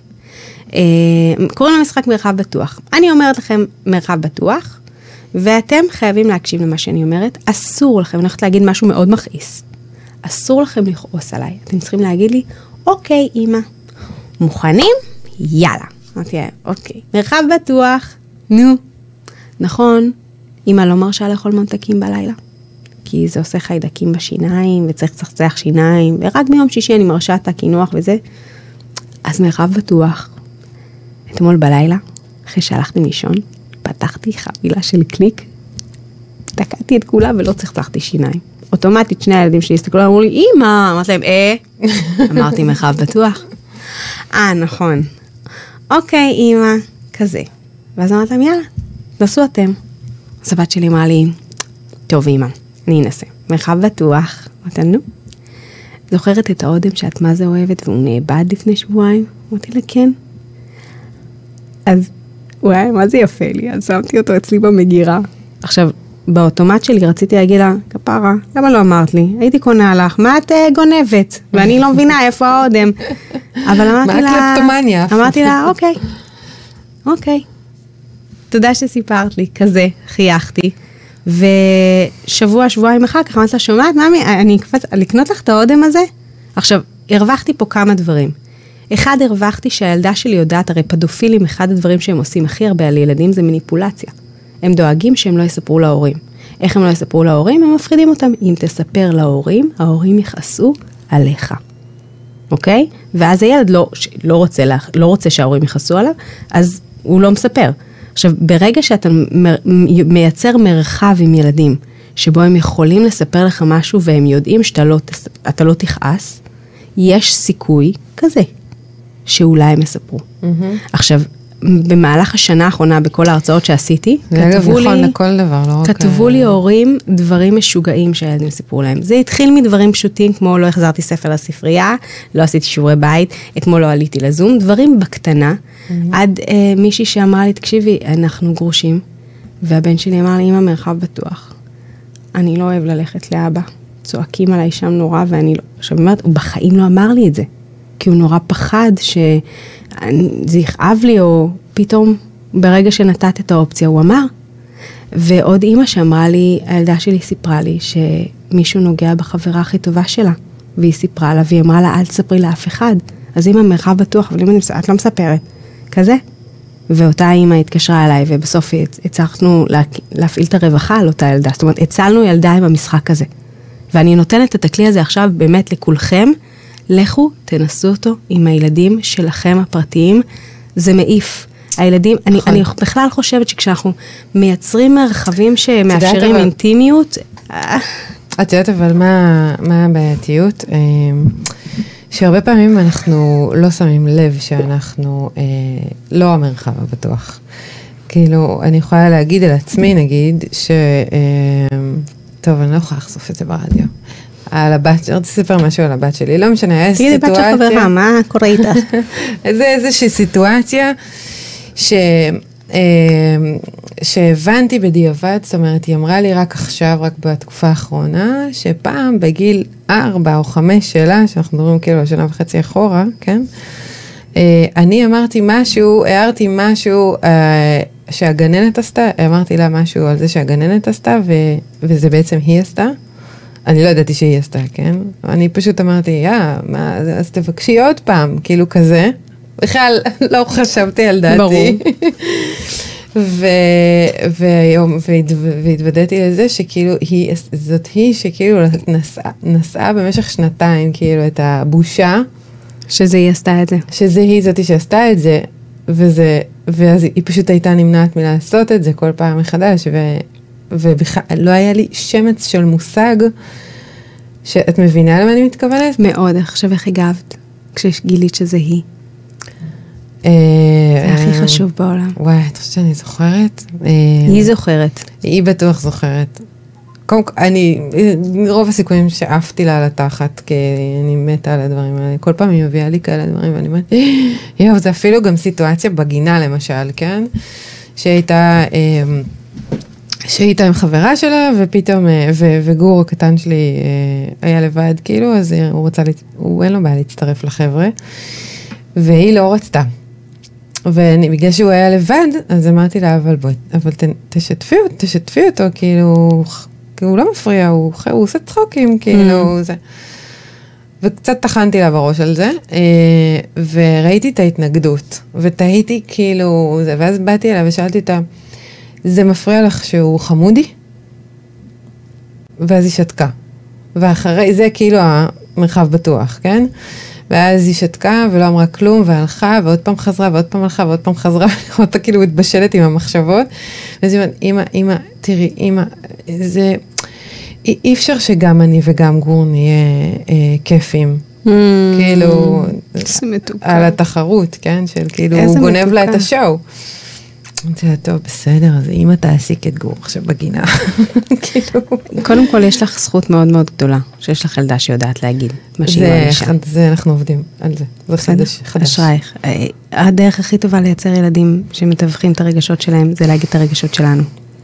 קוראים למשחק מרחב בטוח. אני אומרת לכם מרחב בטוח, ואתם חייבים להקשיב למה שאני אומרת, אסור לכם, אני הולכת להגיד משהו מאוד מכעיס, אסור לכם לכעוס עליי, אתם צריכים להגיד לי, אוקיי, אמא, מוכנים? יאללה. אמרתי, אוקיי, מרחב בטוח, נו, נכון, אמא לא מרשה לאכול ממתקים בלילה, כי זה עושה חיידקים בשיניים, וצריך לצחצח שיניים, ורק ביום שישי אני מרשה את הקינוח וזה, אז מרחב בטוח, אתמול בלילה, אחרי שהלכתי לישון, פתחתי חבילה של קליק, תקעתי את כולה ולא צחצחתי שיניים. אוטומטית שני הילדים שלי הסתכלו, אמרו לי, אמא, אמרתי להם, אה, אמרתי מרחב בטוח. אה, נכון. אוקיי, אמא, כזה. ואז אמרת להם, יאללה, נסו אתם. אז הבת שלי אמרה לי, טוב, אמא, אני אנסה. מרחב בטוח. אמרתי, נו. זוכרת את האודם שאת מה זה אוהבת, והוא נאבד לפני שבועיים? אמרתי לה, כן. אז, וואי, מה זה יפה לי? אז שמתי אותו אצלי במגירה. עכשיו, באוטומט שלי רציתי להגיד לה, כפרה, למה לא אמרת לי? הייתי קונה לך, מה את גונבת? ואני לא מבינה איפה האודם. אבל אמרתי לה... מה הקלפטומניה? אמרתי לה, אוקיי, אוקיי. תודה שסיפרת לי, כזה, חייכתי. ושבוע, שבועיים אחר כך, אמרתי לה, שומעת, מאמי, אני אקפץ, לקנות לך את האודם הזה? עכשיו, הרווחתי פה כמה דברים. אחד, הרווחתי שהילדה שלי יודעת, הרי פדופילים, אחד הדברים שהם עושים הכי הרבה על ילדים זה מניפולציה. הם דואגים שהם לא יספרו להורים. איך הם לא יספרו להורים? הם מפחידים אותם. אם תספר להורים, ההורים יכעסו עליך. אוקיי? ואז הילד לא, לא, רוצה, לא רוצה שההורים יכעסו עליו, אז הוא לא מספר. עכשיו, ברגע שאתה מייצר מרחב עם ילדים, שבו הם יכולים לספר לך משהו, והם יודעים שאתה לא, אתה לא תכעס, יש סיכוי כזה, שאולי הם יספרו. Mm-hmm. עכשיו, במהלך השנה האחרונה, בכל ההרצאות שעשיתי, כתבו לי, לכל דבר, לא כתבו לי הורים דברים משוגעים שהילדים סיפרו להם. זה התחיל מדברים פשוטים, כמו לא החזרתי ספר לספרייה, לא עשיתי שיעורי בית, אתמול לא עליתי לזום, דברים בקטנה, עד אה, מישהי שאמרה לי, תקשיבי, אנחנו גרושים, והבן שלי אמר לי, אמא, מרחב בטוח. אני לא אוהב ללכת לאבא, צועקים עליי שם נורא, ואני לא, עכשיו אומרת, הוא בחיים לא אמר לי את זה, כי הוא נורא פחד שזה יכאב לי, או פתאום ברגע שנתת את האופציה, הוא אמר. ועוד אימא שאמרה לי, הילדה שלי סיפרה לי, שמישהו נוגע בחברה הכי טובה שלה, והיא סיפרה לה, והיא אמרה לה, אל תספרי לאף אחד. אז אימא מרחב בטוח, אבל אימא, את לא מספרת. כזה. ואותה אימא התקשרה אליי, ובסוף הצלחנו להפעיל את הרווחה על אותה ילדה. זאת אומרת, הצלנו ילדה עם המשחק הזה. ואני נותנת את הכלי הזה עכשיו באמת לכולכם, לכו, תנסו אותו עם הילדים שלכם הפרטיים, זה מעיף. הילדים, אני, אני בכלל חושבת שכשאנחנו מייצרים מרחבים שמאפשרים אבל... אינטימיות... את יודעת אבל מה, מה הבעייתיות? שהרבה פעמים אנחנו לא שמים לב שאנחנו אה, לא המרחב הבטוח. כאילו, אני יכולה להגיד על עצמי, נגיד, ש... טוב, אני לא יכולה לחשוף את זה ברדיו. על הבת, אני רוצה לספר משהו על הבת שלי, לא משנה, היה סיטואציה... תגידי, בת של חברה, מה קורה איתה? זה איזושהי סיטואציה ש... שהבנתי בדיעבד, זאת אומרת, היא אמרה לי רק עכשיו, רק בתקופה האחרונה, שפעם בגיל ארבע או חמש שלה, שאנחנו מדברים כאילו שנה וחצי אחורה, כן? אני אמרתי משהו, הערתי משהו שהגננת עשתה, אמרתי לה משהו על זה שהגננת עשתה, וזה בעצם היא עשתה. אני לא ידעתי שהיא עשתה, כן? אני פשוט אמרתי, יא, מה, אז תבקשי עוד פעם, כאילו כזה. בכלל לא חשבתי על דעתי. ברור. והיום, והתוודעתי לזה שכאילו, היא, זאת היא שכאילו נסעה, נסעה במשך שנתיים, כאילו, את הבושה. שזה היא עשתה את זה. שזה היא זאתי שעשתה את זה, וזה, ואז היא פשוט הייתה נמנעת מלעשות את זה כל פעם מחדש, ו, ובכלל, לא היה לי שמץ של מושג, שאת מבינה למה אני מתכוונת? מאוד, עכשיו איך הגבת, כשגילית שזה היא. זה הכי חשוב בעולם. וואי, את חושבת שאני זוכרת? היא זוכרת. היא בטוח זוכרת. קודם כל, אני, רוב הסיכויים שאפתי לה על התחת, כי אני מתה על הדברים האלה. כל פעם היא מביאה לי כאלה דברים, ואני אומרת, יואו, זה אפילו גם סיטואציה בגינה, למשל, כן? שהייתה, שהייתה עם חברה שלה, ופתאום, ו, וגור הקטן שלי היה לבד, כאילו, אז הוא רצה, הוא אין לו בעיה להצטרף לחבר'ה, והיא לא רצתה. ובגלל שהוא היה לבד, אז אמרתי לה, אבל בואי, אבל ת, תשתפי, תשתפי אותו, כאילו, הוא לא מפריע, הוא, הוא עושה צחוקים, כאילו, זה. וקצת תחנתי לה בראש על זה, וראיתי את ההתנגדות, ותהיתי כאילו, זה, ואז באתי אליה ושאלתי אותה, זה מפריע לך שהוא חמודי? ואז היא שתקה. ואחרי זה כאילו המרחב בטוח, כן? ואז היא שתקה ולא אמרה כלום, והלכה, ועוד פעם חזרה, ועוד פעם הלכה, ועוד פעם חזרה, ואני אותה כאילו מתבשלת עם המחשבות, ואז היא אומרת, אמא, אמא, תראי, אמא, זה, אי, אי אפשר שגם אני וגם גור נהיה אה, כיפים, mm, כאילו, על התחרות, כן, של כאילו, הוא גונב מתוקה. לה את השואו. אמרתי לה, טוב, בסדר, אז אמא תעסיק את גור עכשיו בגינה. כאילו. קודם כל, יש לך זכות מאוד מאוד גדולה, שיש לך ילדה שיודעת להגיד מה שהיא מרגישה. זה, אנחנו עובדים על זה. זה חדש. אשרייך. הדרך הכי טובה לייצר ילדים שמתווכים את הרגשות שלהם, זה להגיד את הרגשות שלנו.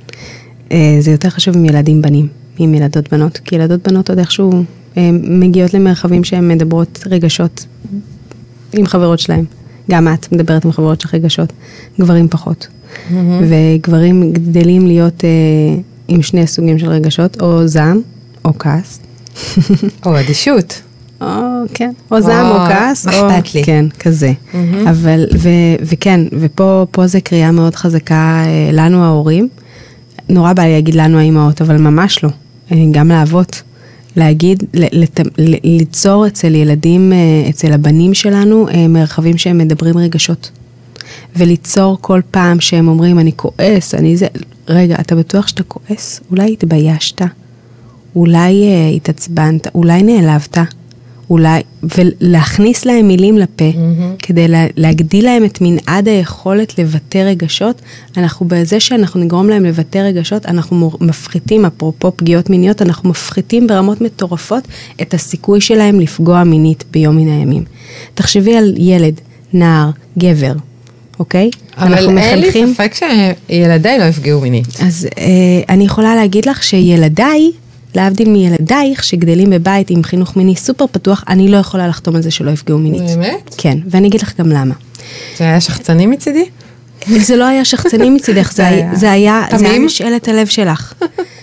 זה יותר חשוב עם ילדים בנים, עם ילדות בנות, כי ילדות בנות עוד איכשהו מגיעות למרחבים שהן מדברות רגשות עם חברות שלהם. גם את מדברת עם חברות של רגשות, גברים פחות. Mm-hmm. וגברים גדלים להיות אה, עם שני סוגים של רגשות, או זעם, או כעס. או אדישות. או, כן, או זעם, או כעס. מה אכפת לי. כן, כזה. Mm-hmm. אבל, ו, וכן, ופה פה זה קריאה מאוד חזקה אה, לנו ההורים. נורא בא לי להגיד לנו האימהות, אבל ממש לא. אה, גם לאבות. להגיד, לת, ליצור אצל ילדים, אצל הבנים שלנו, מרחבים שהם מדברים רגשות. וליצור כל פעם שהם אומרים, אני כועס, אני זה, רגע, אתה בטוח שאתה כועס? אולי התביישת? אולי התעצבנת? אולי נעלבת? אולי, ולהכניס להם מילים לפה, mm-hmm. כדי לה, להגדיל להם את מנעד היכולת לבטא רגשות, אנחנו בזה שאנחנו נגרום להם לבטא רגשות, אנחנו מפחיתים, אפרופו פגיעות מיניות, אנחנו מפחיתים ברמות מטורפות את הסיכוי שלהם לפגוע מינית ביום מן הימים. תחשבי על ילד, נער, גבר, אוקיי? אבל אין לי ספק שילדיי לא יפגעו מינית. אז אה, אני יכולה להגיד לך שילדיי, להבדיל מילדייך שגדלים בבית עם חינוך מיני סופר פתוח, אני לא יכולה לחתום על זה שלא יפגעו מינית. באמת? כן, ואני אגיד לך גם למה. זה היה שחצני מצידי? זה לא היה שחצני מצידך, זה היה, זה היה משאלת הלב שלך.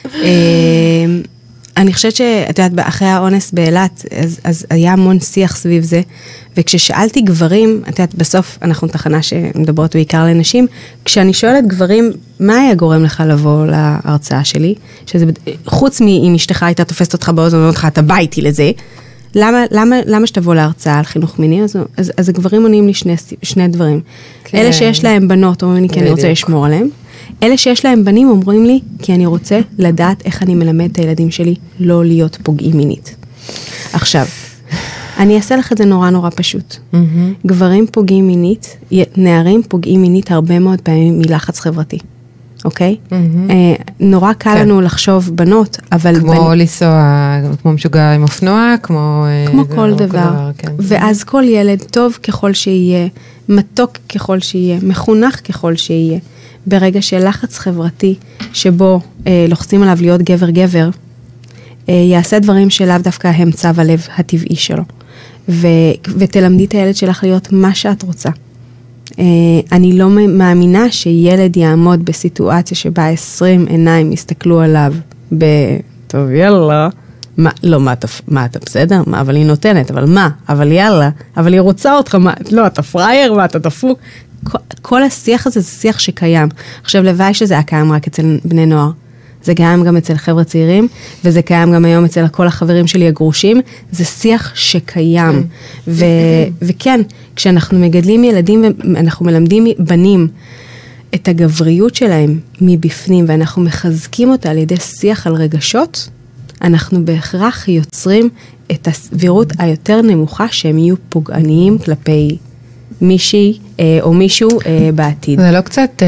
אני חושבת שאת יודעת, אחרי האונס באילת, אז, אז היה המון שיח סביב זה, וכששאלתי גברים, את יודעת, בסוף אנחנו תחנה שמדברות בעיקר לנשים, כשאני שואלת גברים, מה היה גורם לך לבוא להרצאה שלי? שזה, חוץ מאם אשתך הייתה תופסת אותך באוזן, ואומרת לך, אתה בא איתי לזה, למה, למה, למה שתבוא להרצאה על חינוך מיני? אז, אז, אז הגברים עונים לי שני, שני דברים. כן. אלה שיש להם בנות, אומרים לי, כי אני רוצה לשמור עליהם. אלה שיש להם בנים אומרים לי, כי אני רוצה לדעת איך אני מלמד את הילדים שלי לא להיות פוגעים מינית. עכשיו, אני אעשה לך את זה נורא נורא פשוט. גברים פוגעים מינית, נערים פוגעים מינית הרבה מאוד פעמים מלחץ חברתי. אוקיי? נורא קל לנו לחשוב בנות, אבל... כמו לנסוע, כמו משוגע עם אופנוע, כמו... כמו כל דבר. ואז כל ילד, טוב ככל שיהיה, מתוק ככל שיהיה, מחונך ככל שיהיה, ברגע של לחץ חברתי, שבו לוחצים עליו להיות גבר-גבר, יעשה דברים שלאו דווקא הם צו הלב הטבעי שלו. ותלמדי את הילד שלך להיות מה שאת רוצה. אני לא מאמינה שילד יעמוד בסיטואציה שבה עשרים עיניים יסתכלו עליו ב... טוב, יאללה. מה, לא, מה, מה אתה בסדר? מה, אבל היא נותנת, אבל מה? אבל יאללה. אבל היא רוצה אותך, מה? לא, אתה פרייר, מה, אתה דפוק? כל, כל השיח הזה זה שיח שקיים. עכשיו, לוואי שזה היה קיים רק אצל בני נוער. זה קיים גם אצל חבר'ה צעירים, וזה קיים גם היום אצל כל החברים שלי הגרושים, זה שיח שקיים. ו- וכן, כשאנחנו מגדלים ילדים ואנחנו מלמדים בנים את הגבריות שלהם מבפנים, ואנחנו מחזקים אותה על ידי שיח על רגשות, אנחנו בהכרח יוצרים את הסבירות היותר נמוכה שהם יהיו פוגעניים כלפי מישהי או מישהו בעתיד. זה לא קצת...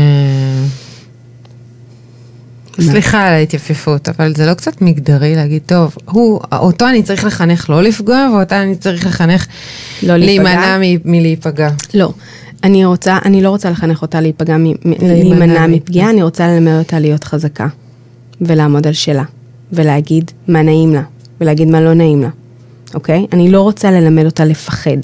סליחה על ההתייפיפות, אבל זה לא קצת מגדרי להגיד, טוב, הוא, אותו אני צריך לחנך לא לפגוע, ואותה אני צריך לחנך לא להימנע מלהיפגע. לא, אני רוצה, אני לא רוצה לחנך אותה להיפגע, להימנע מפגיעה, אני רוצה ללמד אותה להיות חזקה, ולעמוד על שלה, ולהגיד מה נעים לה, ולהגיד מה לא נעים לה, אוקיי? אני לא רוצה ללמד אותה לפחד.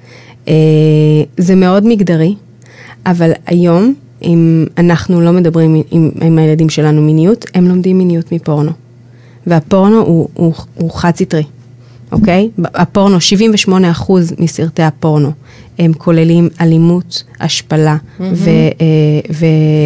זה מאוד מגדרי, אבל היום, אם אנחנו לא מדברים עם, עם הילדים שלנו מיניות, הם לומדים מיניות מפורנו. והפורנו הוא, הוא, הוא חד סטרי, אוקיי? הפורנו, שבעים ושמונה אחוז מסרטי הפורנו, הם כוללים אלימות, השפלה, mm-hmm. ו, ו,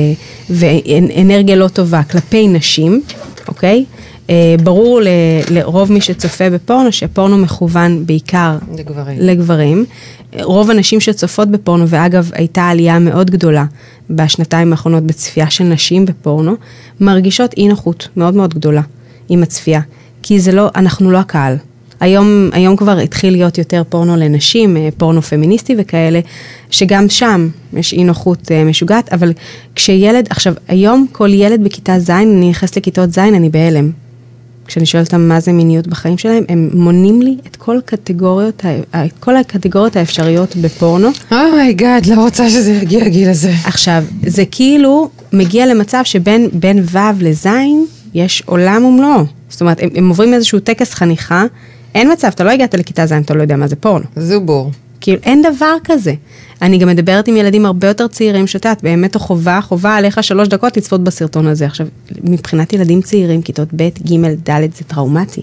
ואנרגיה לא טובה כלפי נשים, אוקיי? ברור ל, לרוב מי שצופה בפורנו, שפורנו מכוון בעיקר לגברים. לגברים. רוב הנשים שצופות בפורנו, ואגב הייתה עלייה מאוד גדולה בשנתיים האחרונות בצפייה של נשים בפורנו, מרגישות אי נוחות מאוד מאוד גדולה עם הצפייה, כי זה לא, אנחנו לא הקהל. היום, היום כבר התחיל להיות יותר פורנו לנשים, פורנו פמיניסטי וכאלה, שגם שם יש אי נוחות משוגעת, אבל כשילד, עכשיו היום כל ילד בכיתה ז', אני נכנס לכיתות ז', אני בהלם. כשאני שואלת אותם מה זה מיניות בחיים שלהם, הם מונים לי את כל הקטגוריות, את כל הקטגוריות האפשריות בפורנו. אומי גאד, לא רוצה שזה יגיע הגיל הזה. עכשיו, זה כאילו מגיע למצב שבין בין ו' לז' יש עולם ומלואו. זאת אומרת, הם, הם עוברים איזשהו טקס חניכה, אין מצב, אתה לא הגעת לכיתה ז', אתה לא יודע מה זה פורנו. זובור. כאילו, אין דבר כזה. אני גם מדברת עם ילדים הרבה יותר צעירים, שתת, באמת החובה, חובה עליך שלוש דקות לצפות בסרטון הזה. עכשיו, מבחינת ילדים צעירים, כיתות ב', ג', ד', זה טראומטי.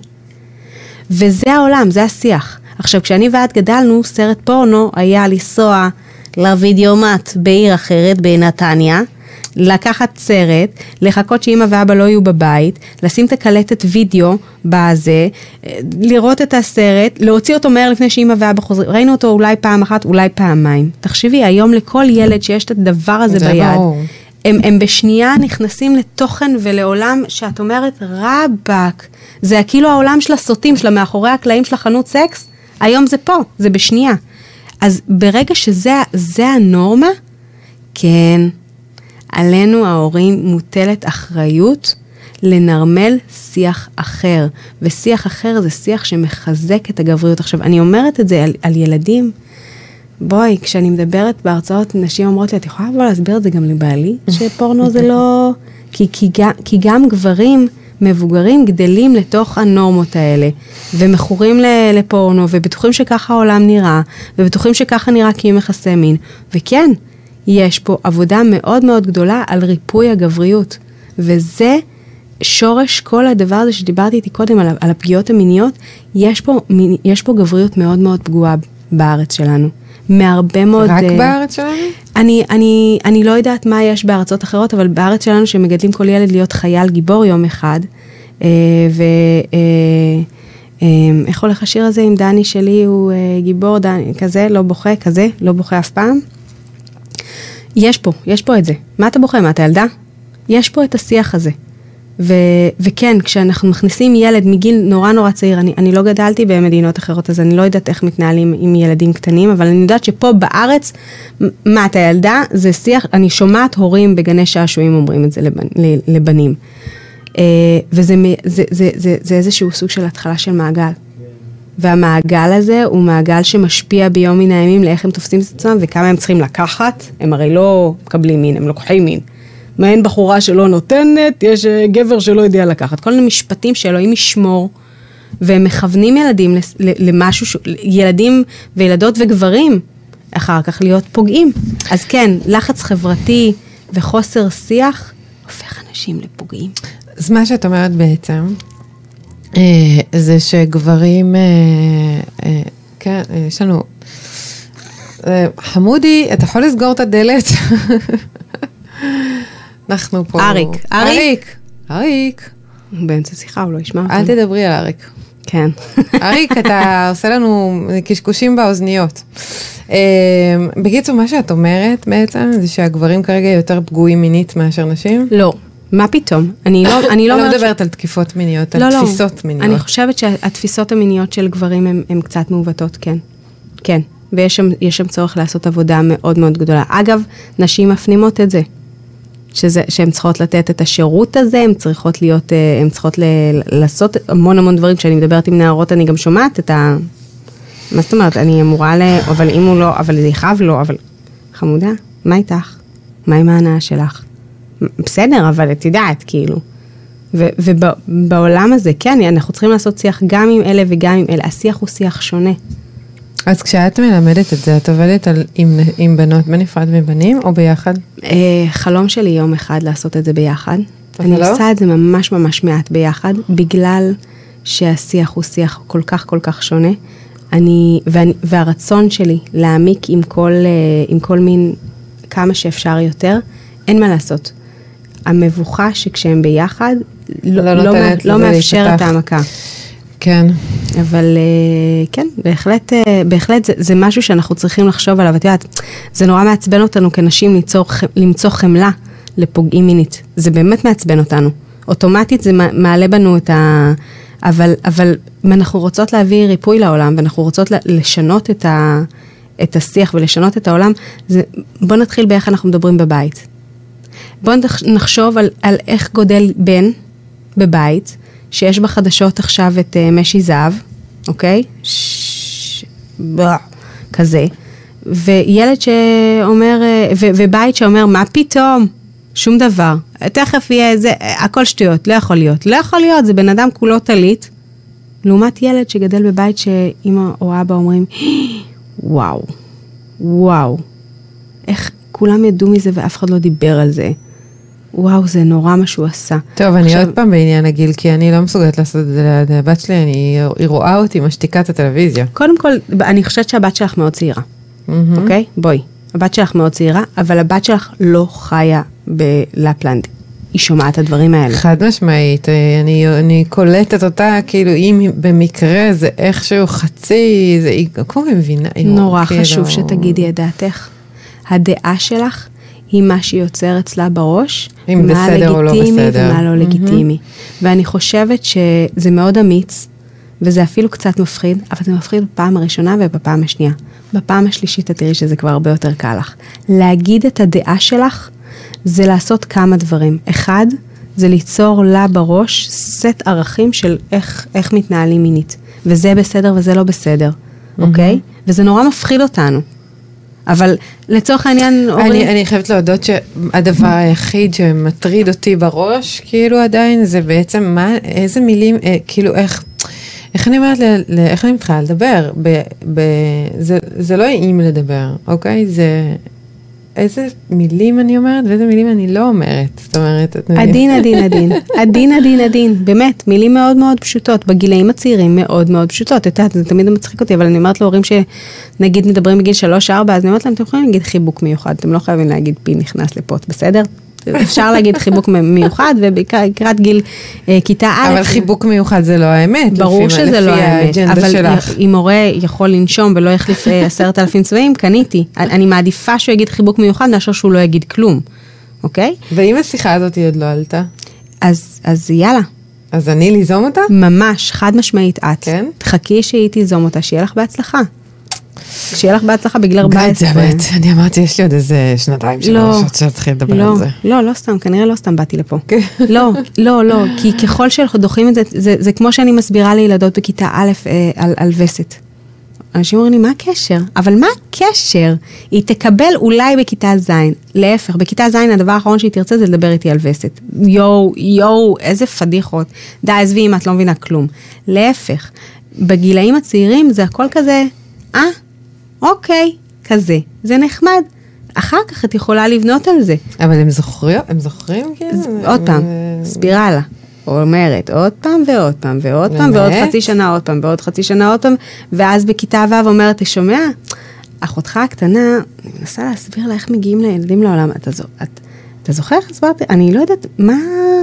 וזה העולם, זה השיח. עכשיו, כשאני ואת גדלנו, סרט פורנו היה לנסוע לוידאומט בעיר אחרת, בנתניה, לקחת סרט, לחכות שאמא ואבא לא יהיו בבית, לשים את הקלטת וידאו בזה, לראות את הסרט, להוציא אותו מהר לפני שאמא ואבא חוזרים. ראינו אותו אולי פעם אחת, אולי פעמיים. תחשבי, היום לכל ילד שיש את הדבר הזה ביד, הם, הם בשנייה נכנסים לתוכן ולעולם שאת אומרת, רבק, זה כאילו העולם של הסוטים, של מאחורי הקלעים של החנות סקס, היום זה פה, זה בשנייה. אז ברגע שזה זה הנורמה, כן, עלינו ההורים מוטלת אחריות לנרמל שיח אחר, ושיח אחר זה שיח שמחזק את הגבריות. עכשיו, אני אומרת את זה על, על ילדים, בואי, כשאני מדברת בהרצאות, נשים אומרות לי, את יכולה לבוא להסביר את זה גם לבעלי, שפורנו זה לא... כי, כי, כי גם גברים מבוגרים גדלים לתוך הנורמות האלה, ומכורים לפורנו, ובטוחים שככה העולם נראה, ובטוחים שככה נראה קיום יחסי מין, וכן, יש פה עבודה מאוד מאוד גדולה על ריפוי הגבריות, וזה שורש כל הדבר הזה שדיברתי איתי קודם על, על הפגיעות המיניות, יש פה, יש פה גבריות מאוד מאוד פגועה בארץ שלנו. מהרבה מאוד... רק uh, בארץ שלנו? אני, אני, אני לא יודעת מה יש בארצות אחרות, אבל בארץ שלנו שמגדלים כל ילד להיות חייל גיבור יום אחד, uh, ו... Uh, um, איך הולך השיר הזה עם דני שלי, הוא uh, גיבור, דני, כזה, לא בוכה, כזה, לא בוכה אף פעם. יש פה, יש פה את זה. מה אתה בוכה? מה אתה ילדה? יש פה את השיח הזה. ו, וכן, כשאנחנו מכניסים ילד מגיל נורא נורא צעיר, אני, אני לא גדלתי במדינות אחרות, אז אני לא יודעת איך מתנהלים עם ילדים קטנים, אבל אני יודעת שפה בארץ, מה אתה ילדה? זה שיח, אני שומעת הורים בגני שעשועים אומרים את זה לבנ, לבנים. וזה זה, זה, זה, זה איזשהו סוג של התחלה של מעגל. והמעגל הזה הוא מעגל שמשפיע ביום מן הימים לאיך הם תופסים את עצמם, וכמה הם צריכים לקחת, הם הרי לא מקבלים מין, הם לוקחים מין. מה אין בחורה שלא נותנת, יש גבר שלא יודע לקחת. כל מיני משפטים שאלוהים ישמור, והם מכוונים ילדים למשהו, ילדים וילדות וגברים, אחר כך להיות פוגעים. אז כן, לחץ חברתי וחוסר שיח, הופך אנשים לפוגעים. אז מה שאת אומרת בעצם, זה שגברים, כן, יש לנו, חמודי, אתה יכול לסגור את הדלת? אנחנו פה. אריק. אריק. אריק. באמצע שיחה, הוא לא ישמע אותנו. אל תדברי על אריק. כן. אריק, אתה עושה לנו קשקושים באוזניות. בקיצור, מה שאת אומרת בעצם, זה שהגברים כרגע יותר פגועים מינית מאשר נשים? לא. מה פתאום? אני לא, אני לא, לא מדברת על תקיפות מיניות, על לא, תפיסות לא. מיניות. אני חושבת שהתפיסות המיניות של גברים הן, הן קצת מעוותות, כן. כן. ויש שם, יש שם צורך לעשות עבודה מאוד מאוד גדולה. אגב, נשים מפנימות את זה. שזה, שהן צריכות לתת את השירות הזה, הן צריכות להיות, הן צריכות ל, לעשות המון המון דברים. כשאני מדברת עם נערות, אני גם שומעת את ה... מה זאת אומרת? אני אמורה ל... אבל אם הוא לא, אבל זה יכאב לו, אבל... חמודה, מה איתך? מה עם ההנאה שלך? בסדר, אבל את יודעת, כאילו. ובעולם הזה, כן, אנחנו צריכים לעשות שיח גם עם אלה וגם עם אלה. השיח הוא שיח שונה. אז כשאת מלמדת את זה, את עובדת על, עם, עם בנות בנפרד מבנים או ביחד? חלום שלי יום אחד לעשות את זה ביחד. אני לא? עושה את זה ממש ממש מעט ביחד, בגלל שהשיח הוא שיח כל כך כל כך שונה. אני, ואני, והרצון שלי להעמיק עם כל, עם כל מין כמה שאפשר יותר, אין מה לעשות. המבוכה שכשהם ביחד, לא, לא, לא, לא מאפשר את העמקה. כן. אבל כן, בהחלט, בהחלט זה, זה משהו שאנחנו צריכים לחשוב עליו. את יודעת, זה נורא מעצבן אותנו כנשים ליצור, למצוא חמלה לפוגעים מינית. זה באמת מעצבן אותנו. אוטומטית זה מעלה בנו את ה... אבל, אבל אנחנו רוצות להביא ריפוי לעולם, ואנחנו רוצות לשנות את, ה, את השיח ולשנות את העולם. זה, בוא נתחיל באיך אנחנו מדברים בבית. בוא נחשוב על, על איך גודל בן בבית, שיש בחדשות עכשיו את uh, משי זהב, אוקיי? ש... בוא, כזה. וילד שאומר, ו, ובית שאומר, מה פתאום? שום דבר. תכף יהיה זה, הכל שטויות, לא יכול להיות. לא יכול להיות, זה בן אדם כולו תלית, לעומת ילד שגדל בבית שאמא או אבא אומרים, וואו, וואו, איך כולם ידעו מזה ואף אחד לא דיבר על זה. וואו, זה נורא מה שהוא עשה. טוב, אני עוד פעם בעניין הגיל, כי אני לא מסוגלת לעשות את זה ליד הבת שלי, היא רואה אותי משתיקה את הטלוויזיה. קודם כל, אני חושבת שהבת שלך מאוד צעירה, אוקיי? בואי, הבת שלך מאוד צעירה, אבל הבת שלך לא חיה בלפלנד. היא שומעת את הדברים האלה. חד משמעית, אני, אני קולטת אותה, כאילו, אם במקרה זה איכשהו חצי, זה, היא כמו מבינה. נורא חשוב שתגידי את דעתך. הדעה שלך, היא מה שיוצר אצלה בראש, אם בסדר או לא בסדר. ומה לא לגיטימי. ואני חושבת שזה מאוד אמיץ, וזה אפילו קצת מפחיד, אבל זה מפחיד בפעם הראשונה ובפעם השנייה. בפעם השלישית תראי שזה כבר הרבה יותר קל לך. להגיד את הדעה שלך, זה לעשות כמה דברים. אחד, זה ליצור לה בראש סט ערכים של איך, איך מתנהלים מינית. וזה בסדר וזה לא בסדר. אוקיי? וזה נורא מפחיד אותנו. אבל לצורך העניין... אני, אני חייבת להודות שהדבר היחיד שמטריד אותי בראש, כאילו עדיין, זה בעצם מה, איזה מילים, אה, כאילו איך, איך אני אומרת, ל, ל, איך אני מתחילה לדבר? ב, ב, זה, זה לא אם לדבר, אוקיי? זה... איזה מילים אני אומרת, ואיזה מילים אני לא אומרת. זאת אומרת... עדין, עדין, עדין. עדין, עדין, עדין. באמת, מילים מאוד מאוד פשוטות. בגילאים הצעירים מאוד מאוד פשוטות. את יודעת, זה תמיד מצחיק אותי, אבל אני אומרת להורים שנגיד מדברים בגיל שלוש ארבע, אז אני אומרת להם, אתם יכולים להגיד חיבוק מיוחד. אתם לא חייבים להגיד פי נכנס לפוט, בסדר? אפשר להגיד חיבוק מיוחד, ובקראת גיל כיתה א'. אבל חיבוק מיוחד זה לא האמת. ברור שזה לא האמת. אבל אם מורה יכול לנשום ולא יחליף עשרת אלפים צבעים, קניתי. אני מעדיפה שהוא יגיד חיבוק מיוחד, מאשר שהוא לא יגיד כלום. אוקיי? ואם השיחה הזאת עוד לא עלתה? אז, אז יאללה. אז אני ליזום אותה? ממש, חד משמעית את. כן? תחכי שהיא תיזום אותה, שיהיה לך בהצלחה. שיהיה לך בהצלחה בגיל ארבע עשרה. באמת, אני אמרתי, יש לי עוד איזה שנתיים שלוש, עד שתתחיל לדבר לא, על זה. לא, לא סתם, כנראה לא סתם באתי לפה. לא, לא, לא, כי ככל שאנחנו דוחים את זה, זה, זה כמו שאני מסבירה לילדות בכיתה א' על, על וסת. אנשים אומרים לי, מה הקשר? אבל מה הקשר? היא תקבל אולי בכיתה ז', להפך, בכיתה ז' הדבר האחרון שהיא תרצה זה לדבר איתי על וסת. יואו, יואו, איזה פדיחות. די, עזבי אם את לא מבינה כלום. להפך, בגילאים הצעירים זה הכל כזה, אה, אוקיי, כזה, זה נחמד. אחר כך את יכולה לבנות על זה. אבל הם זוכרים, הם זוכרים כאילו? עוד פעם, ספירלה. אומרת, עוד פעם ועוד פעם ועוד פעם, ועוד חצי שנה עוד פעם, ועוד חצי שנה עוד פעם, ואז בכיתה ו' אומרת, אתה שומע? אחותך הקטנה, אני מנסה להסביר לה איך מגיעים לילדים לעולם, אתה, את, אתה זוכר? הסברתי, אני לא יודעת, מה,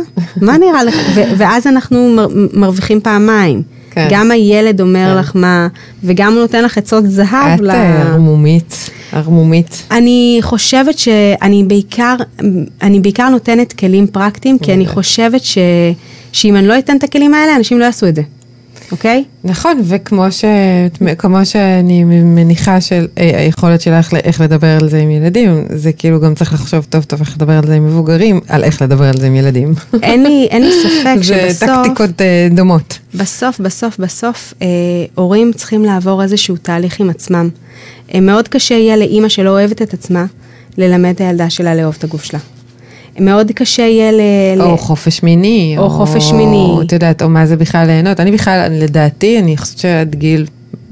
מה נראה לך? ו, ואז אנחנו מר, מרוויחים פעמיים. כן. גם הילד אומר כן. לך מה, וגם הוא נותן לך עצות זהב. את הרמומית, הרמומית. אני חושבת שאני בעיקר, אני בעיקר נותנת כלים פרקטיים, כי אני חושבת ש, שאם אני לא אתן את הכלים האלה, אנשים לא יעשו את זה. אוקיי? נכון, וכמו ש, כמו שאני מניחה של היכולת שלך איך לדבר על זה עם ילדים, זה כאילו גם צריך לחשוב טוב טוב איך לדבר על זה עם מבוגרים, על איך לדבר על זה עם ילדים. אין לי, אין לי ספק שבסוף... זה טקטיקות דומות. בסוף, בסוף, בסוף, אה, הורים צריכים לעבור איזשהו תהליך עם עצמם. אה, מאוד קשה יהיה לאמא שלא אוהבת את עצמה, ללמד את הילדה שלה לאהוב את הגוף שלה. מאוד קשה יהיה ל... או חופש מיני. או חופש מיני. את יודעת, או מה זה בכלל ליהנות. אני בכלל, לדעתי, אני חושבת שעד גיל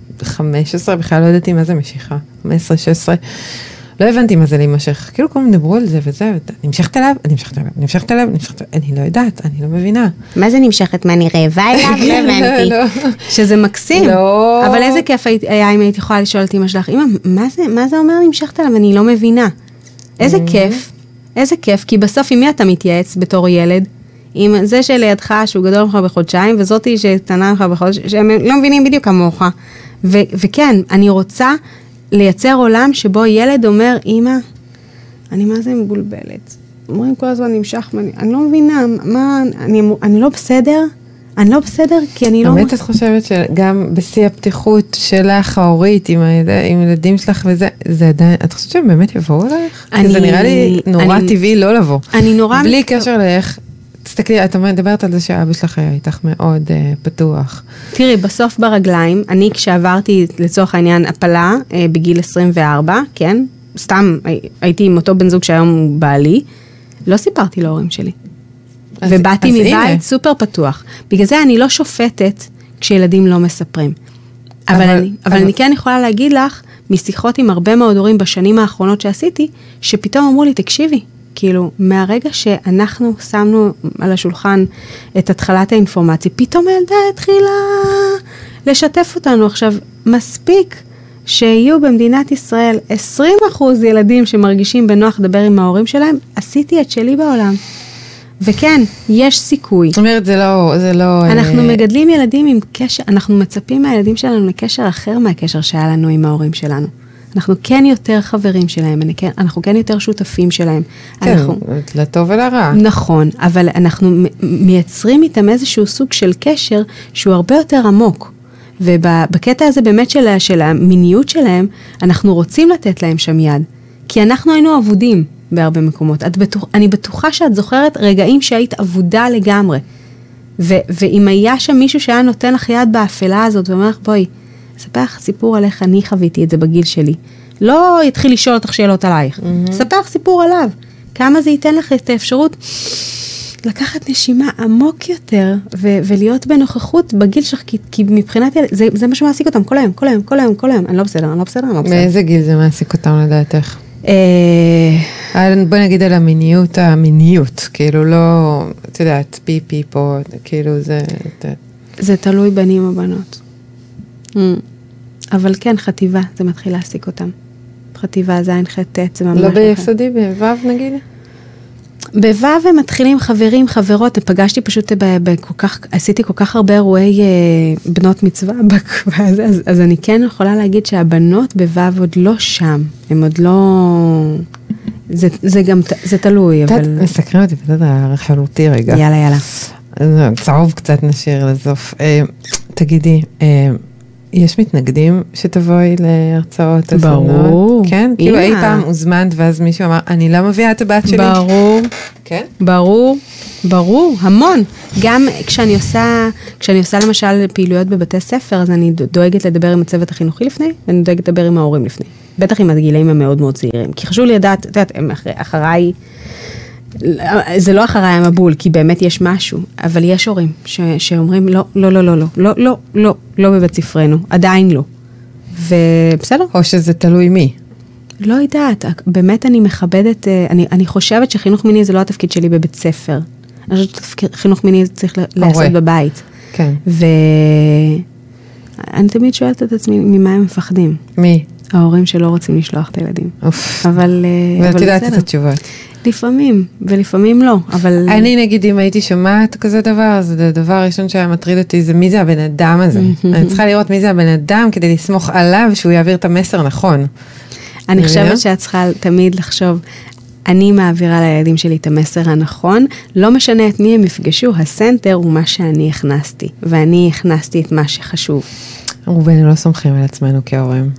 חמש עשרה, בכלל לא ידעתי מה זה משיכה. חמש עשרה, שש עשרה. לא הבנתי מה זה להימשך. כאילו כולם דברו על זה וזה, אני נמשכת אליו, אני נמשכת אליו, אני נמשכת אליו, אני לא יודעת, אני לא מבינה. מה זה נמשכת? מה אני רעבה אליו? לא הבנתי. שזה מקסים. לא. אבל איזה כיף היה אם היית יכולה לשאול את אמא שלך, אמא, מה זה אומר נמשכת אליו? אני לא מבינה. איזה כיף. איזה כיף, כי בסוף עם מי אתה מתייעץ בתור ילד? עם זה שלידך שהוא גדול ממך בחודשיים, וזאתי שתנה ממך בחודשיים, שהם לא מבינים בדיוק כמוך. ו- וכן, אני רוצה לייצר עולם שבו ילד אומר, אמא, אני מה זה מבולבלת? אומרים כל הזמן נמשך, אני, אני לא מבינה, מה, אני, אני לא בסדר? אני לא בסדר, כי אני לא... באמת את חושבת שגם בשיא הפתיחות שלך, ההורית, עם, היד... עם ילדים שלך וזה, זה עדיין, את חושבת שהם באמת יבואו לך? אני... זה נראה לי נורא אני... טבעי לא לבוא. אני נורא... בלי קשר לאיך, תסתכלי, את מדברת על זה שהאבא שלך היה איתך מאוד uh, פתוח. תראי, בסוף ברגליים, אני כשעברתי לצורך העניין הפלה, uh, בגיל עשרים וארבע, כן? סתם, הייתי עם אותו בן זוג שהיום הוא בעלי, לא סיפרתי להורים שלי. אז, ובאתי אז מבית הנה. סופר פתוח. בגלל זה אני לא שופטת כשילדים לא מספרים. אבל, אבל, אני, אבל, אבל אני כן יכולה להגיד לך, משיחות עם הרבה מאוד הורים בשנים האחרונות שעשיתי, שפתאום אמרו לי, תקשיבי, כאילו, מהרגע שאנחנו שמנו על השולחן את התחלת האינפורמציה, פתאום הילדה התחילה לשתף אותנו. עכשיו, מספיק שיהיו במדינת ישראל עשרים אחוז ילדים שמרגישים בנוח לדבר עם ההורים שלהם, עשיתי את שלי בעולם. וכן, יש סיכוי. זאת אומרת, זה לא... זה לא אנחנו אה... מגדלים ילדים עם קשר, אנחנו מצפים מהילדים שלנו לקשר אחר מהקשר שהיה לנו עם ההורים שלנו. אנחנו כן יותר חברים שלהם, אנחנו כן יותר שותפים שלהם. כן, אנחנו... לטוב ולרע. נכון, אבל אנחנו מייצרים איתם איזשהו סוג של קשר שהוא הרבה יותר עמוק. ובקטע הזה באמת של, של המיניות שלהם, אנחנו רוצים לתת להם שם יד. כי אנחנו היינו עבודים. בהרבה מקומות. את בטוח, אני בטוחה שאת זוכרת רגעים שהיית עבודה לגמרי. ו, ואם היה שם מישהו שהיה נותן לך יד באפלה הזאת, ואומר לך, בואי, ספר לך סיפור עליך, אני חוויתי את זה בגיל שלי. לא יתחיל לשאול אותך שאלות עלייך. Mm-hmm. ספר לך סיפור עליו. כמה זה ייתן לך את האפשרות לקחת נשימה עמוק יותר, ו- ולהיות בנוכחות בגיל שלך, כי, כי מבחינת ילד, זה, זה מה שמעסיק אותם כל היום, כל היום, כל היום, כל היום. אני לא בסדר, אני לא בסדר, אני לא בסדר. מאיזה גיל זה מעסיק אותם לדעתך? בוא נגיד על המיניות, המיניות, כאילו לא, את יודעת, פי פי פה, כאילו זה... זה תלוי בנים או בנות. אבל כן, חטיבה, זה מתחיל להעסיק אותם. חטיבה, זין, חטט, זה ממש... לא ביסודי, בוו נגיד? בוו הם מתחילים חברים, חברות, פגשתי פשוט בכל כך, עשיתי כל כך הרבה אירועי בנות מצווה, אז, אז אני כן יכולה להגיד שהבנות בוו עוד לא שם, הם עוד לא, זה, זה גם, זה תלוי, אבל... את מסקרים אותי בצד הרכילותי רגע. יאללה, יאללה. צהוב קצת נשאיר לסוף. תגידי, יש מתנגדים שתבואי להרצאות? ברור. כן? כאילו אי פעם הוזמנת ואז מישהו אמר, אני לא מביאה את הבת שלי? ברור. כן? ברור, ברור, המון. גם כשאני עושה, כשאני עושה למשל פעילויות בבתי ספר, אז אני דואגת לדבר עם הצוות החינוכי לפני, ואני דואגת לדבר עם ההורים לפני. בטח עם הגילאים המאוד מאוד צעירים. כי חשוב לי לדעת, את יודעת, אחריי, זה לא אחריי המבול, כי באמת יש משהו, אבל יש הורים ש, שאומרים, לא, לא, לא, לא, לא, לא, לא, לא, לא בבית ספרנו, עדיין לא. ובסדר. או שזה תלוי מי. לא יודעת, באמת אני מכבדת, אני, אני חושבת שחינוך מיני זה לא התפקיד שלי בבית ספר. אני חושבת שחינוך מיני צריך לעשות בבית. כן. ואני תמיד שואלת את עצמי, ממה הם מפחדים? מי? ההורים שלא רוצים לשלוח את הילדים. אוף. אבל, ואת אבל יודעת בסדר. את התשובות. לפעמים, ולפעמים לא, אבל... אני נגיד, אם הייתי שומעת כזה דבר, אז הדבר הראשון שהיה מטריד אותי, זה מי זה הבן אדם הזה. אני צריכה לראות מי זה הבן אדם, כדי לסמוך עליו, שהוא יעביר את המסר נכון. אני חושבת שאת צריכה תמיד לחשוב, אני מעבירה לילדים שלי את המסר הנכון, לא משנה את מי הם יפגשו, הסנטר הוא מה שאני הכנסתי, ואני הכנסתי את מה שחשוב. רובנו לא סומכים על עצמנו כהורים.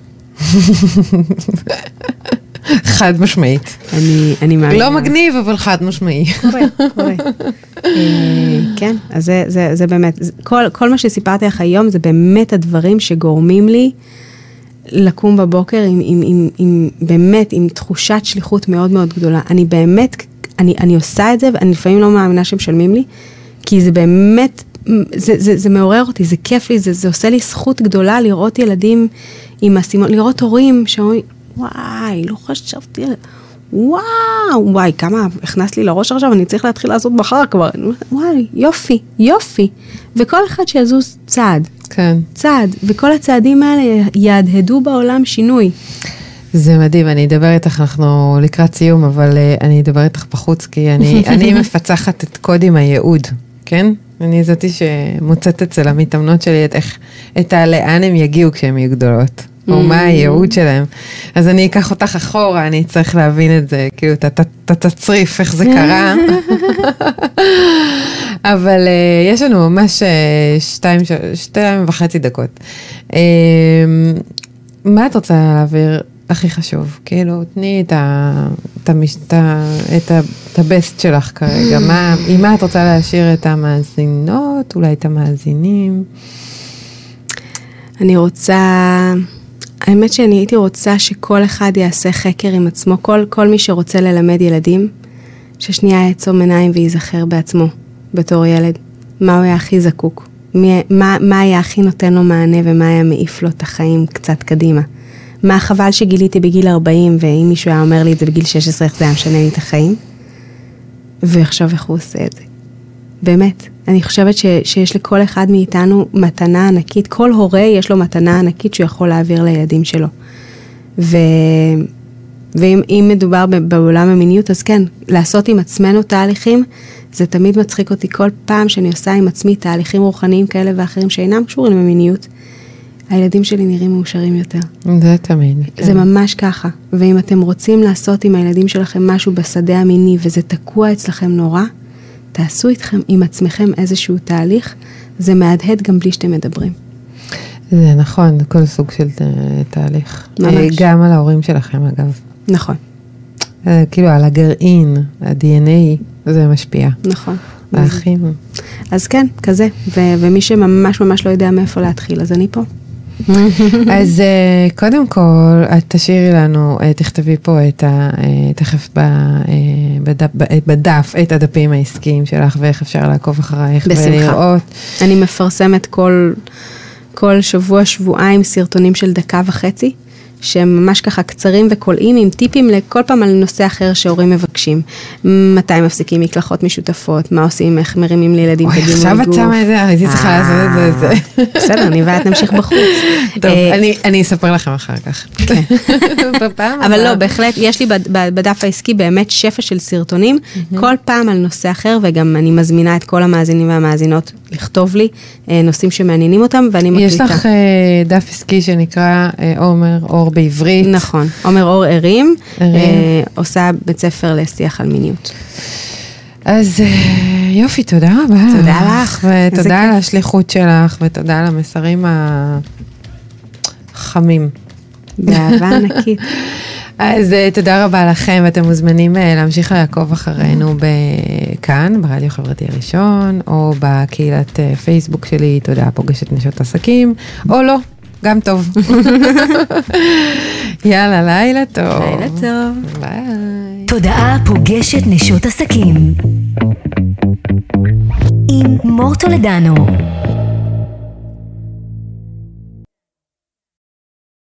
חד משמעית. אני, אני מאמינה. לא מגניב, אבל חד משמעי. קורה, קורה. כן, אז זה, זה, זה באמת, כל, כל מה שסיפרתי לך היום, זה באמת הדברים שגורמים לי לקום בבוקר עם, עם, עם, עם, באמת, עם תחושת שליחות מאוד מאוד גדולה. אני באמת, אני, אני עושה את זה, ואני לפעמים לא מאמינה שמשלמים לי, כי זה באמת, זה, זה, זה מעורר אותי, זה כיף לי, זה, זה עושה לי זכות גדולה לראות ילדים עם הסימון, לראות הורים שאומרים, וואי, לא חשבתי, וואו, וואי, כמה הכנס לי לראש עכשיו, אני צריך להתחיל לעשות מחר כבר, וואי, יופי, יופי, וכל אחד שיזוז צעד, כן. צעד, וכל הצעדים האלה יהדהדו בעולם שינוי. זה מדהים, אני אדבר איתך, אנחנו לקראת סיום, אבל uh, אני אדבר איתך בחוץ, כי אני, אני מפצחת את קוד עם הייעוד, כן? אני זאתי שמוצאת אצל המתאמנות שלי את איך, את לאן הם יגיעו כשהם יהיו גדולות. או מה הייעוד שלהם. אז אני אקח אותך אחורה, אני צריך להבין את זה, כאילו, אתה תצריף איך זה קרה. אבל יש לנו ממש שתיים, שתיים וחצי דקות. מה את רוצה להעביר הכי חשוב? כאילו, תני את הבסט שלך כרגע. עם מה את רוצה להשאיר את המאזינות, אולי את המאזינים? אני רוצה... האמת שאני הייתי רוצה שכל אחד יעשה חקר עם עצמו, כל, כל מי שרוצה ללמד ילדים, ששנייה יעצום עיניים ויזכר בעצמו, בתור ילד, מה הוא היה הכי זקוק, מי, מה, מה היה הכי נותן לו מענה, ומה היה מעיף לו את החיים קצת קדימה. מה החבל שגיליתי בגיל ארבעים, ואם מישהו היה אומר לי את זה בגיל שש עשרה, איך זה היה משנה לי את החיים, ועכשיו איך הוא עושה את זה. באמת, אני חושבת ש, שיש לכל אחד מאיתנו מתנה ענקית, כל הורה יש לו מתנה ענקית שהוא יכול להעביר לילדים שלו. ו, ואם אם מדובר בעולם המיניות, אז כן, לעשות עם עצמנו תהליכים, זה תמיד מצחיק אותי כל פעם שאני עושה עם עצמי תהליכים רוחניים כאלה ואחרים שאינם קשורים למיניות, הילדים שלי נראים מאושרים יותר. זה תמיד. זה ממש ככה. ואם אתם רוצים לעשות עם הילדים שלכם משהו בשדה המיני, וזה תקוע אצלכם נורא, תעשו איתכם, עם עצמכם איזשהו תהליך, זה מהדהד גם בלי שאתם מדברים. זה נכון, כל סוג של תהליך. ממש. גם על ההורים שלכם, אגב. נכון. כאילו, על הגרעין, ה-די אן איי, זה משפיע. נכון. האחים. אז כן, כזה. ו- ומי שממש ממש לא יודע מאיפה להתחיל, אז אני פה. אז קודם כל, את תשאירי לנו, תכתבי פה את ה... תכף בדף, את הדפים העסקיים שלך, ואיך אפשר לעקוב אחרייך ולראות. אני מפרסמת כל, כל שבוע, שבועיים סרטונים של דקה וחצי, שהם ממש ככה קצרים וקולעים עם טיפים לכל פעם על נושא אחר שהורים מבקשים. מתי מפסיקים מקלחות משותפות, מה עושים, איך מרימים לילדים בדימוי גוף. עכשיו את שמה את זה, הייתי צריכה לעשות את זה. בסדר, אני ואת נמשיך בחוץ. טוב, אני אספר לכם אחר כך. אבל לא, בהחלט, יש לי בדף העסקי באמת שפע של סרטונים, כל פעם על נושא אחר, וגם אני מזמינה את כל המאזינים והמאזינות לכתוב לי נושאים שמעניינים אותם, ואני מקליטה. יש לך דף עסקי שנקרא עומר אור בעברית. נכון, עומר אור ערים, עושה בית ספר לשיח על מיניות. אז יופי, תודה רבה. תודה לך. ותודה על השליחות שלך, ותודה על המסרים החמים. באהבה ענקית. אז תודה רבה לכם, ואתם מוזמנים להמשיך לעקוב אחרינו בכאן, ברדיו חברתי הראשון, או בקהילת פייסבוק שלי, תודה פוגשת נשות עסקים, או לא, גם טוב. יאללה, לילה טוב. לילה טוב. ביי. תודעה פוגשת נשות עסקים. עם מור טולדנו.